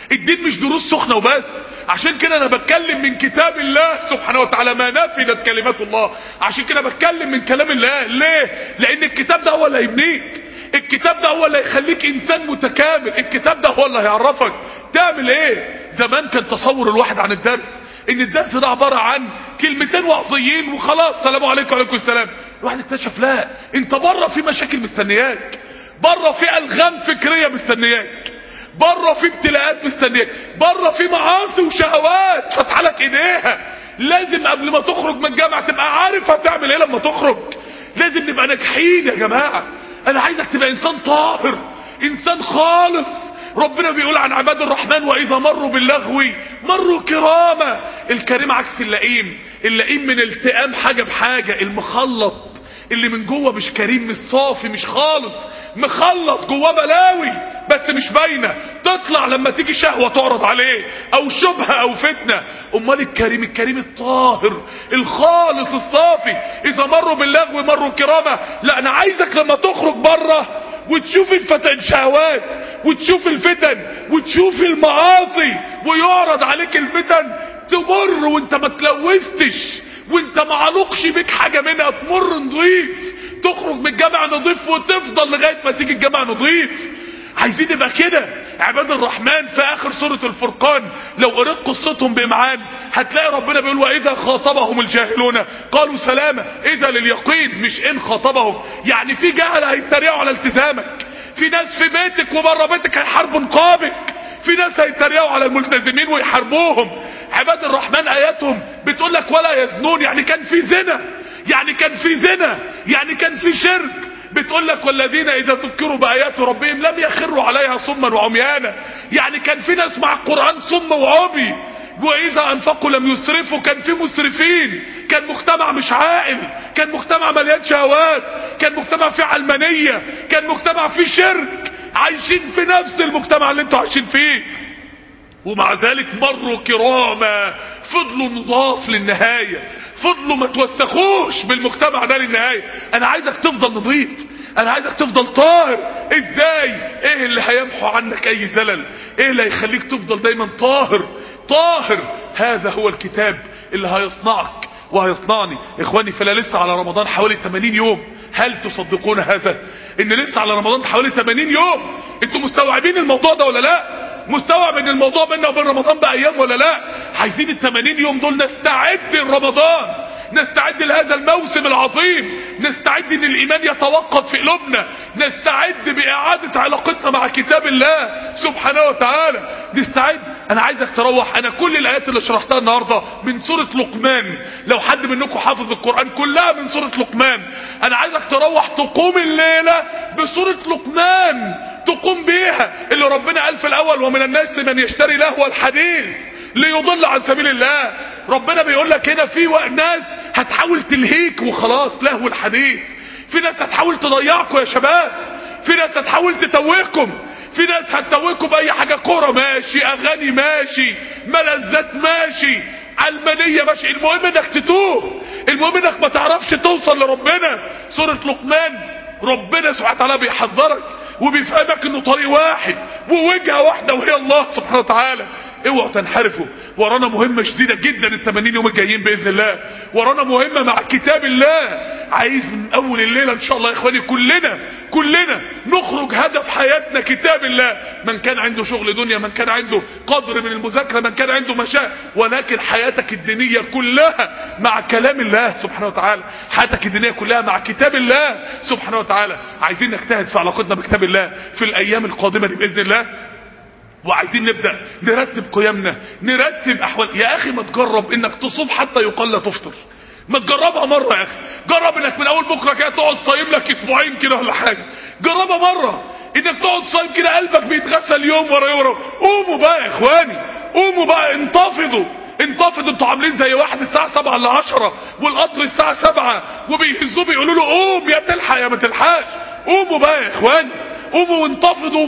الدين مش دروس سخنة وبس. عشان كده انا بتكلم من كتاب الله سبحانه وتعالى، ما نفدت كلمات الله. عشان كده بتكلم من كلام الله. ليه؟ لان الكتاب ده هو اللي هيبنيك، الكتاب ده هو اللي هيخليك انسان متكامل، الكتاب ده هو اللي هيعرفك تعمل ايه. زمان كان تصور الواحد عن الدرس ان الدرس ده عبارة عن كلمتين وعظيين وخلاص، سلام عليكم وعليكم السلام. الواحد اكتشف لا، انت بره في مشاكل مستنياك، بره في الغام فكرية مستنياك، بره في ابتلاءات مستنياك، بره في معاصي وشهوات فتحلك ايديها. لازم قبل ما تخرج من الجامعة تبقى عارف هتعمل ايه لما تخرج. لازم نبقى ناجحين يا جماعة. انا عايزك تبقى انسان طاهر، انسان خالص. ربنا بيقول عن عباد الرحمن واذا مروا باللغو مروا كراما. الكريم عكس اللئيم، اللئيم من التئام حاجة بحاجة، المخلط اللي من جوه مش كريم، مش صافي، مش خالص، مخلط جواه بلاوي بس مش باينه، تطلع لما تيجي شهوه تعرض عليه او شبهه او فتنه. امال الكريم، الكريم الطاهر الخالص الصافي. اذا مروا باللغو مروا كرامه. لا، انا عايزك لما تخرج بره وتشوف الشهوات وتشوف الفتن وتشوف المعاصي ويعرض عليك الفتن، تمر وانت ما تلوثتش وانت ما علقش بيك حاجة منها، تمر نضيف، تخرج من الجامعة نضيف وتفضل لغاية ما تيجي الجامعة نضيف. عايزين نبقى كده. عباد الرحمن في اخر سورة الفرقان لو قريت قصتهم بإمعان هتلاقي ربنا بيقول واذا خاطبهم الجاهلون قالوا سلاما. ايه ده؟ لليقين، مش ان خاطبهم. يعني في جهل هيتريقوا على التزامك، في ناس في بيتك وبره بيتك هيحاربوا نقابك، في ناس هيتريقوا على الملتزمين ويحاربوهم. عباد الرحمن اياتهم بتقول لك ولا يزنون، يعني كان في زنا، يعني كان في زنا، يعني كان في شرك. بتقول لك والذين اذا ذكروا بايات ربهم لم يخروا عليها صما وعميانا، يعني كان في ناس مع القرآن صم وعمي. واذا انفقوا لم يسرفوا، كان في مسرفين، كان مجتمع مش عاقل، كان مجتمع مليان شهوات، كان مجتمع فيه علمانية، كان مجتمع فيه شرك، عايشين في نفس المجتمع اللي انتوا عايشين فيه. ومع ذلك مروا كراما، فضلوا نضاف للنهاية، فضلوا ما توسخوش بالمجتمع ده للنهاية. انا عايزك تفضل نظيف، انا عايزك تفضل طاهر. ازاي؟ ايه اللي هيمحو عنك اي زلل؟ ايه اللي هيخليك تفضل دايما طاهر؟ طاهر. هذا هو الكتاب اللي هيصنعك وهيصنعني. اخواني، فلا لسه على رمضان حوالي 80 يوم. هل تصدقون هذا؟ ان لسه على رمضان حوالي 80 يوم. انتوا مستوعبين الموضوع ده ولا لا؟ مستوعب ان الموضوع بيننا وبين رمضان بايام ولا لا؟ عايزين ال 80 يوم دول نستعد لرمضان، نستعد لهذا الموسم العظيم، نستعد ان الايمان يتوقف في قلوبنا، نستعد باعادة علاقتنا مع كتاب الله سبحانه وتعالى، نستعد. انا عايزك تروح، انا كل الايات اللي شرحتها النهاردة من سورة لقمان، لو حد منكم حافظ القرآن كلها من سورة لقمان، انا عايزك تروح تقوم الليلة بسورة لقمان، تقوم بيها اللي ربنا قال في الاول ومن الناس من يشتري لهو الحديث ليضل عن سبيل الله. ربنا بيقول لك هنا في ناس هتحاول تلهيك وخلاص، لهو الحديث. في ناس هتحاول تضيعكم يا شباب، في ناس هتحاول تتوهكم، في ناس هتتوهكم باي حاجة، كورة ماشي، اغاني ماشي، ملذات ماشي، علمانية ماشي، المهم انك تتوه، المهم انك ما تعرفش توصل لربنا. سورة لقمان ربنا سبحانه وتعالى بيحذرك وبيفهمك انه طريق واحد ووجهة واحدة وهي الله سبحانه وتعالى. اوعوا تنحرفوا. ورانا مهمة شديدة جدا ال 80 يوم الجايين باذن الله، ورانا مهمة مع كتاب الله. عايز من اول الليلة ان شاء الله يا اخواني كلنا نخرج هدف حياتنا كتاب الله. من كان عنده شغل دنيا، من كان عنده قدر من المذاكرة، من كان عنده مشاغل، ولكن حياتك الدينية كلها مع كلام الله سبحانه وتعالى، حياتك الدينية كلها مع كتاب الله سبحانه وتعالى. عايزين نجتهد في علاقتنا بكتاب الله في الايام القادمة دي باذن الله، وعايزين نبدأ نرتب قيمنا، نرتب احوال. يا اخي ما تجرب انك تصوم حتى يقال لا تفطر، ما تجربها مرة يا اخي. جرب انك من اول بكرة كده تقعد صايم لك اسبوعين كده ولا حاجة، جربها مرة انك تقعد صايم كده قلبك بيتغسل يوم ورا يوم. قوموا بقى يا اخواني، قوموا بقى، انتفضوا. انتوا عاملين زي واحد الساعة 7 ل 10 والقطر الساعة 7 وبيهزوه بيقولوا له قوم يا تلحق يا ما تلحقش. قوموا بقى يا اخواني، قوموا وانتفضوا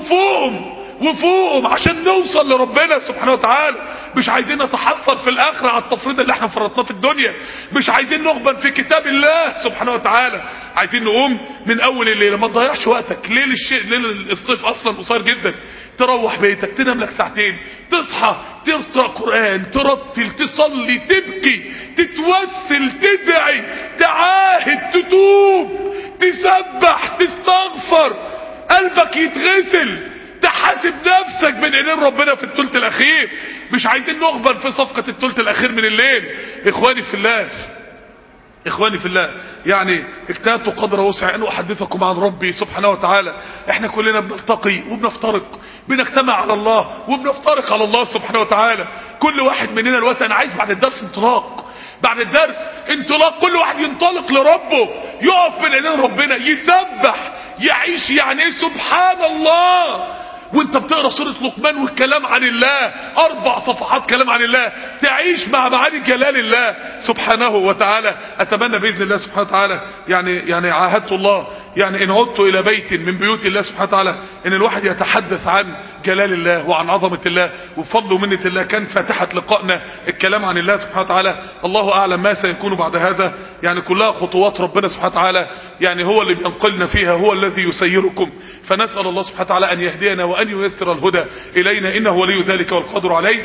وفوقهم عشان نوصل لربنا سبحانه وتعالى. مش عايزين نتحسر في الاخره على التفريط اللي احنا فرطناه في الدنيا، مش عايزين نغبن في كتاب الله سبحانه وتعالى. عايزين نقوم من اول الليل، ما تضيعش وقتك. ليل الصيف اصلا قصير جدا، تروح بيتك تنام لك ساعتين، تصحى تقرأ قرآن، ترتل، تصلي، تبكي، تتوسل، تدعي، تعاهد، تتوب، تسبح، تستغفر، قلبك يتغسل، تحاسب نفسك بين ايدين ربنا في الثلث الاخير. مش عايزين نغبن في صفقة الثلث الاخير من الليل. اخواني في الله، اخواني في الله، يعني اجتهدت قدر وسع ان احدثكم عن ربي سبحانه وتعالى. احنا كلنا بنلتقي وبنفترق، بنجتمع على الله وبنفترق على الله سبحانه وتعالى. كل واحد مننا الوقت، انا عايز بعد الدرس انطلاق، بعد الدرس انطلاق، كل واحد ينطلق لربه، يقف بين ايدين ربنا، يسبح، يعيش يعني ايه سبحان الله. وانت بتقرا سوره لقمان والكلام عن الله، 4 صفحات كلام عن الله، تعيش مع معاني جلال الله سبحانه وتعالى. اتمنى باذن الله سبحانه وتعالى، يعني عاهدت الله، يعني ان عدت الى بيت من بيوت الله سبحانه وتعالى، ان الواحد يتحدث عن جلال الله وعن عظمه الله وفضل ومنه الله. كان فاتحه لقائنا الكلام عن الله سبحانه وتعالى. الله اعلم ما سيكون بعد هذا، يعني كلها خطوات ربنا سبحانه وتعالى، يعني هو اللي بينقلنا فيها، هو الذي يسيركم. فنسال الله سبحانه وتعالى ان يهدينا وان ييسر الهدى الينا، انه ولي ذلك والقادر عليه.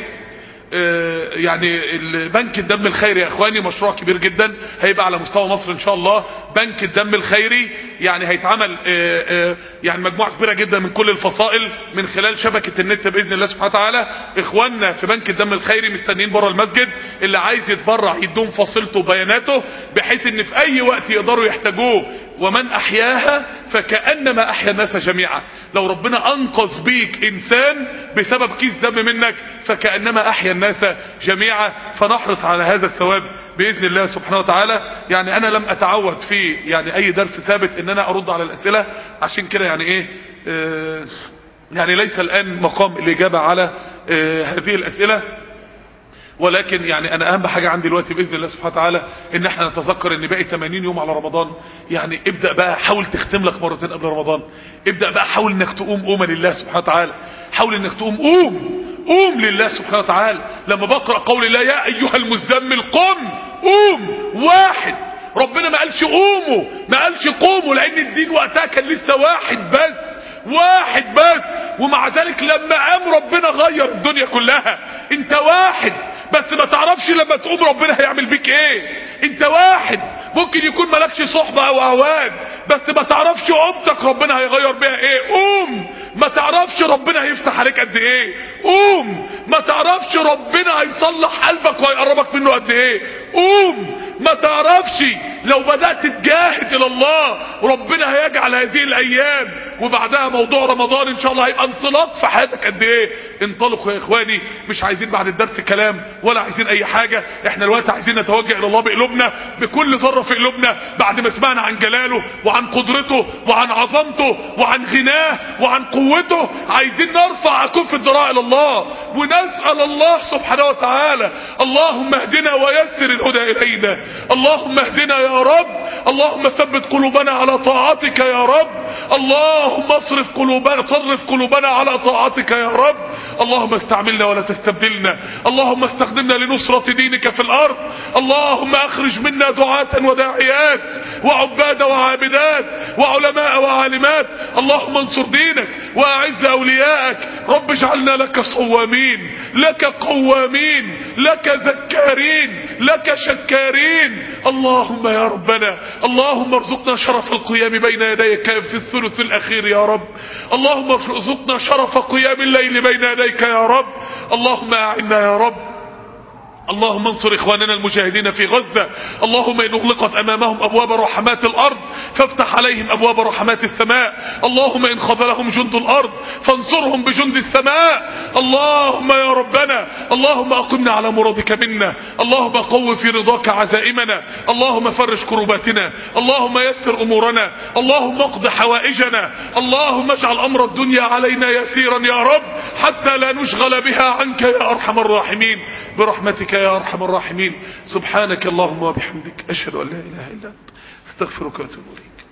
يعني البنك الدم الخيري يا اخواني مشروع كبير جدا، هيبقى على مستوى مصر ان شاء الله. بنك الدم الخيري يعني هيتعمل يعني مجموعة كبيرة جدا من كل الفصائل من خلال شبكة النت باذن الله سبحانه وتعالى. اخواننا في بنك الدم الخيري مستنيين بره المسجد، اللي عايز يتبرع يدوم فصيلته وبياناته، بحيث ان في اي وقت يقدروا يحتاجوه. ومن احياها فكأنما احيا الناس جميعا. لو ربنا انقذ بيك انسان بسبب كيس دم منك، فكأنما احيا الناس جميعا. فنحرص على هذا الثواب باذن الله سبحانه وتعالى. يعني انا لم اتعود في يعني اي درس ثابت ان انا ارد على الاسئله، عشان كده يعني ايه يعني ليس الان مقام الاجابه على هذه الاسئله. ولكن يعني انا اهم حاجة عندي دلوقتي باذن الله سبحانه وتعالى ان احنا نتذكر ان باقي 80 يوم على رمضان. يعني ابدأ بقى، حاول تختم لك مرتين قبل رمضان. ابدأ بقى، حاول انك تقوم لله سبحانه وتعالى. حاول انك قوم لله سبحانه وتعالى. لما بقرأ قول الله يا ايها المزمل قوم، واحد. ربنا ما قالش قوموا، ما قالش قوموا، لان الدين وقتها كان لسه واحد بس. ومع ذلك لما قام ربنا غير الدنيا كلها. انت واحد بس ما تعرفش لما تقوم ربنا هيعمل بيك ايه. انت واحد ممكن يكون مالكش صحبة او اعوان، بس ما تعرفش قومتك ربنا هيغير بيها ايه. قوم، ما تعرفش ربنا هيفتح عليك قد ايه. قوم، ما تعرفش ربنا هيصلح قلبك وهيقربك منه قد ايه. قوم، ما تعرفش لو بدأت تجاهد الى الله ربنا هيجعل هذه الايام وبعدها موضوع رمضان ان شاء الله هيبقى انطلاق في حياتك قد ايه. انطلقوا يا اخواني، مش عايزين بعد الدرس كلام ولا عايزين اي حاجة. احنا الوقت عايزين نتوجه الى الله بقلوبنا، بكل ذرة في قلوبنا، بعد ما سمعنا عن جلاله وعن قدرته وعن عظمته وعن غناه وعن قوته. عايزين نرفع اكف الذراع الى الله ونسأل الله سبحانه وتعالى اللهم اهدنا ويسر الهدى الينا. اللهم اهدنا يا رب. اللهم ثبت قلوبنا على طاعتك يا رب. اللهم صرف قلوبنا على طاعتك يا رب. اللهم استعملنا ولا تستبدلنا. اللهم استخدمنا لنصرة دينك في الارض. اللهم اخرج منا دعاة وداعيات وعباد وعابدات وعلماء وعالمات. اللهم انصر دينك واعز اولياءك. رب اجعلنا لك صوامين، لك قوامين، لك ذكارين، لك شكارين. اللهم يا ربنا، اللهم ارزقنا شرف القيام بين يديك في الثلث الاخير يا رب. اللهم ارزقنا شرف قيام الليل بين يديك يا رب. اللهم اعنا يا رب. اللهم انصر اخواننا المجاهدين في غزة. اللهم ان اغلقت امامهم ابواب رحمات الارض فافتح عليهم ابواب رحمات السماء. اللهم ان خذلهم جند الارض فانصرهم بجند السماء. اللهم يا ربنا، اللهم اقمنا على مرادك منا. اللهم قو في رضاك عزائمنا. اللهم فرج كرباتنا. اللهم يسر امورنا. اللهم اقض حوائجنا. اللهم اجعل امر الدنيا علينا يسيرا يا رب، حتى لا نشغل بها عنك يا ارحم الراحمين، برحمتك يا ارحم الراحمين. سبحانك اللهم وبحمدك، اشهد ان لا اله الا انت، استغفرك واتوب اليك.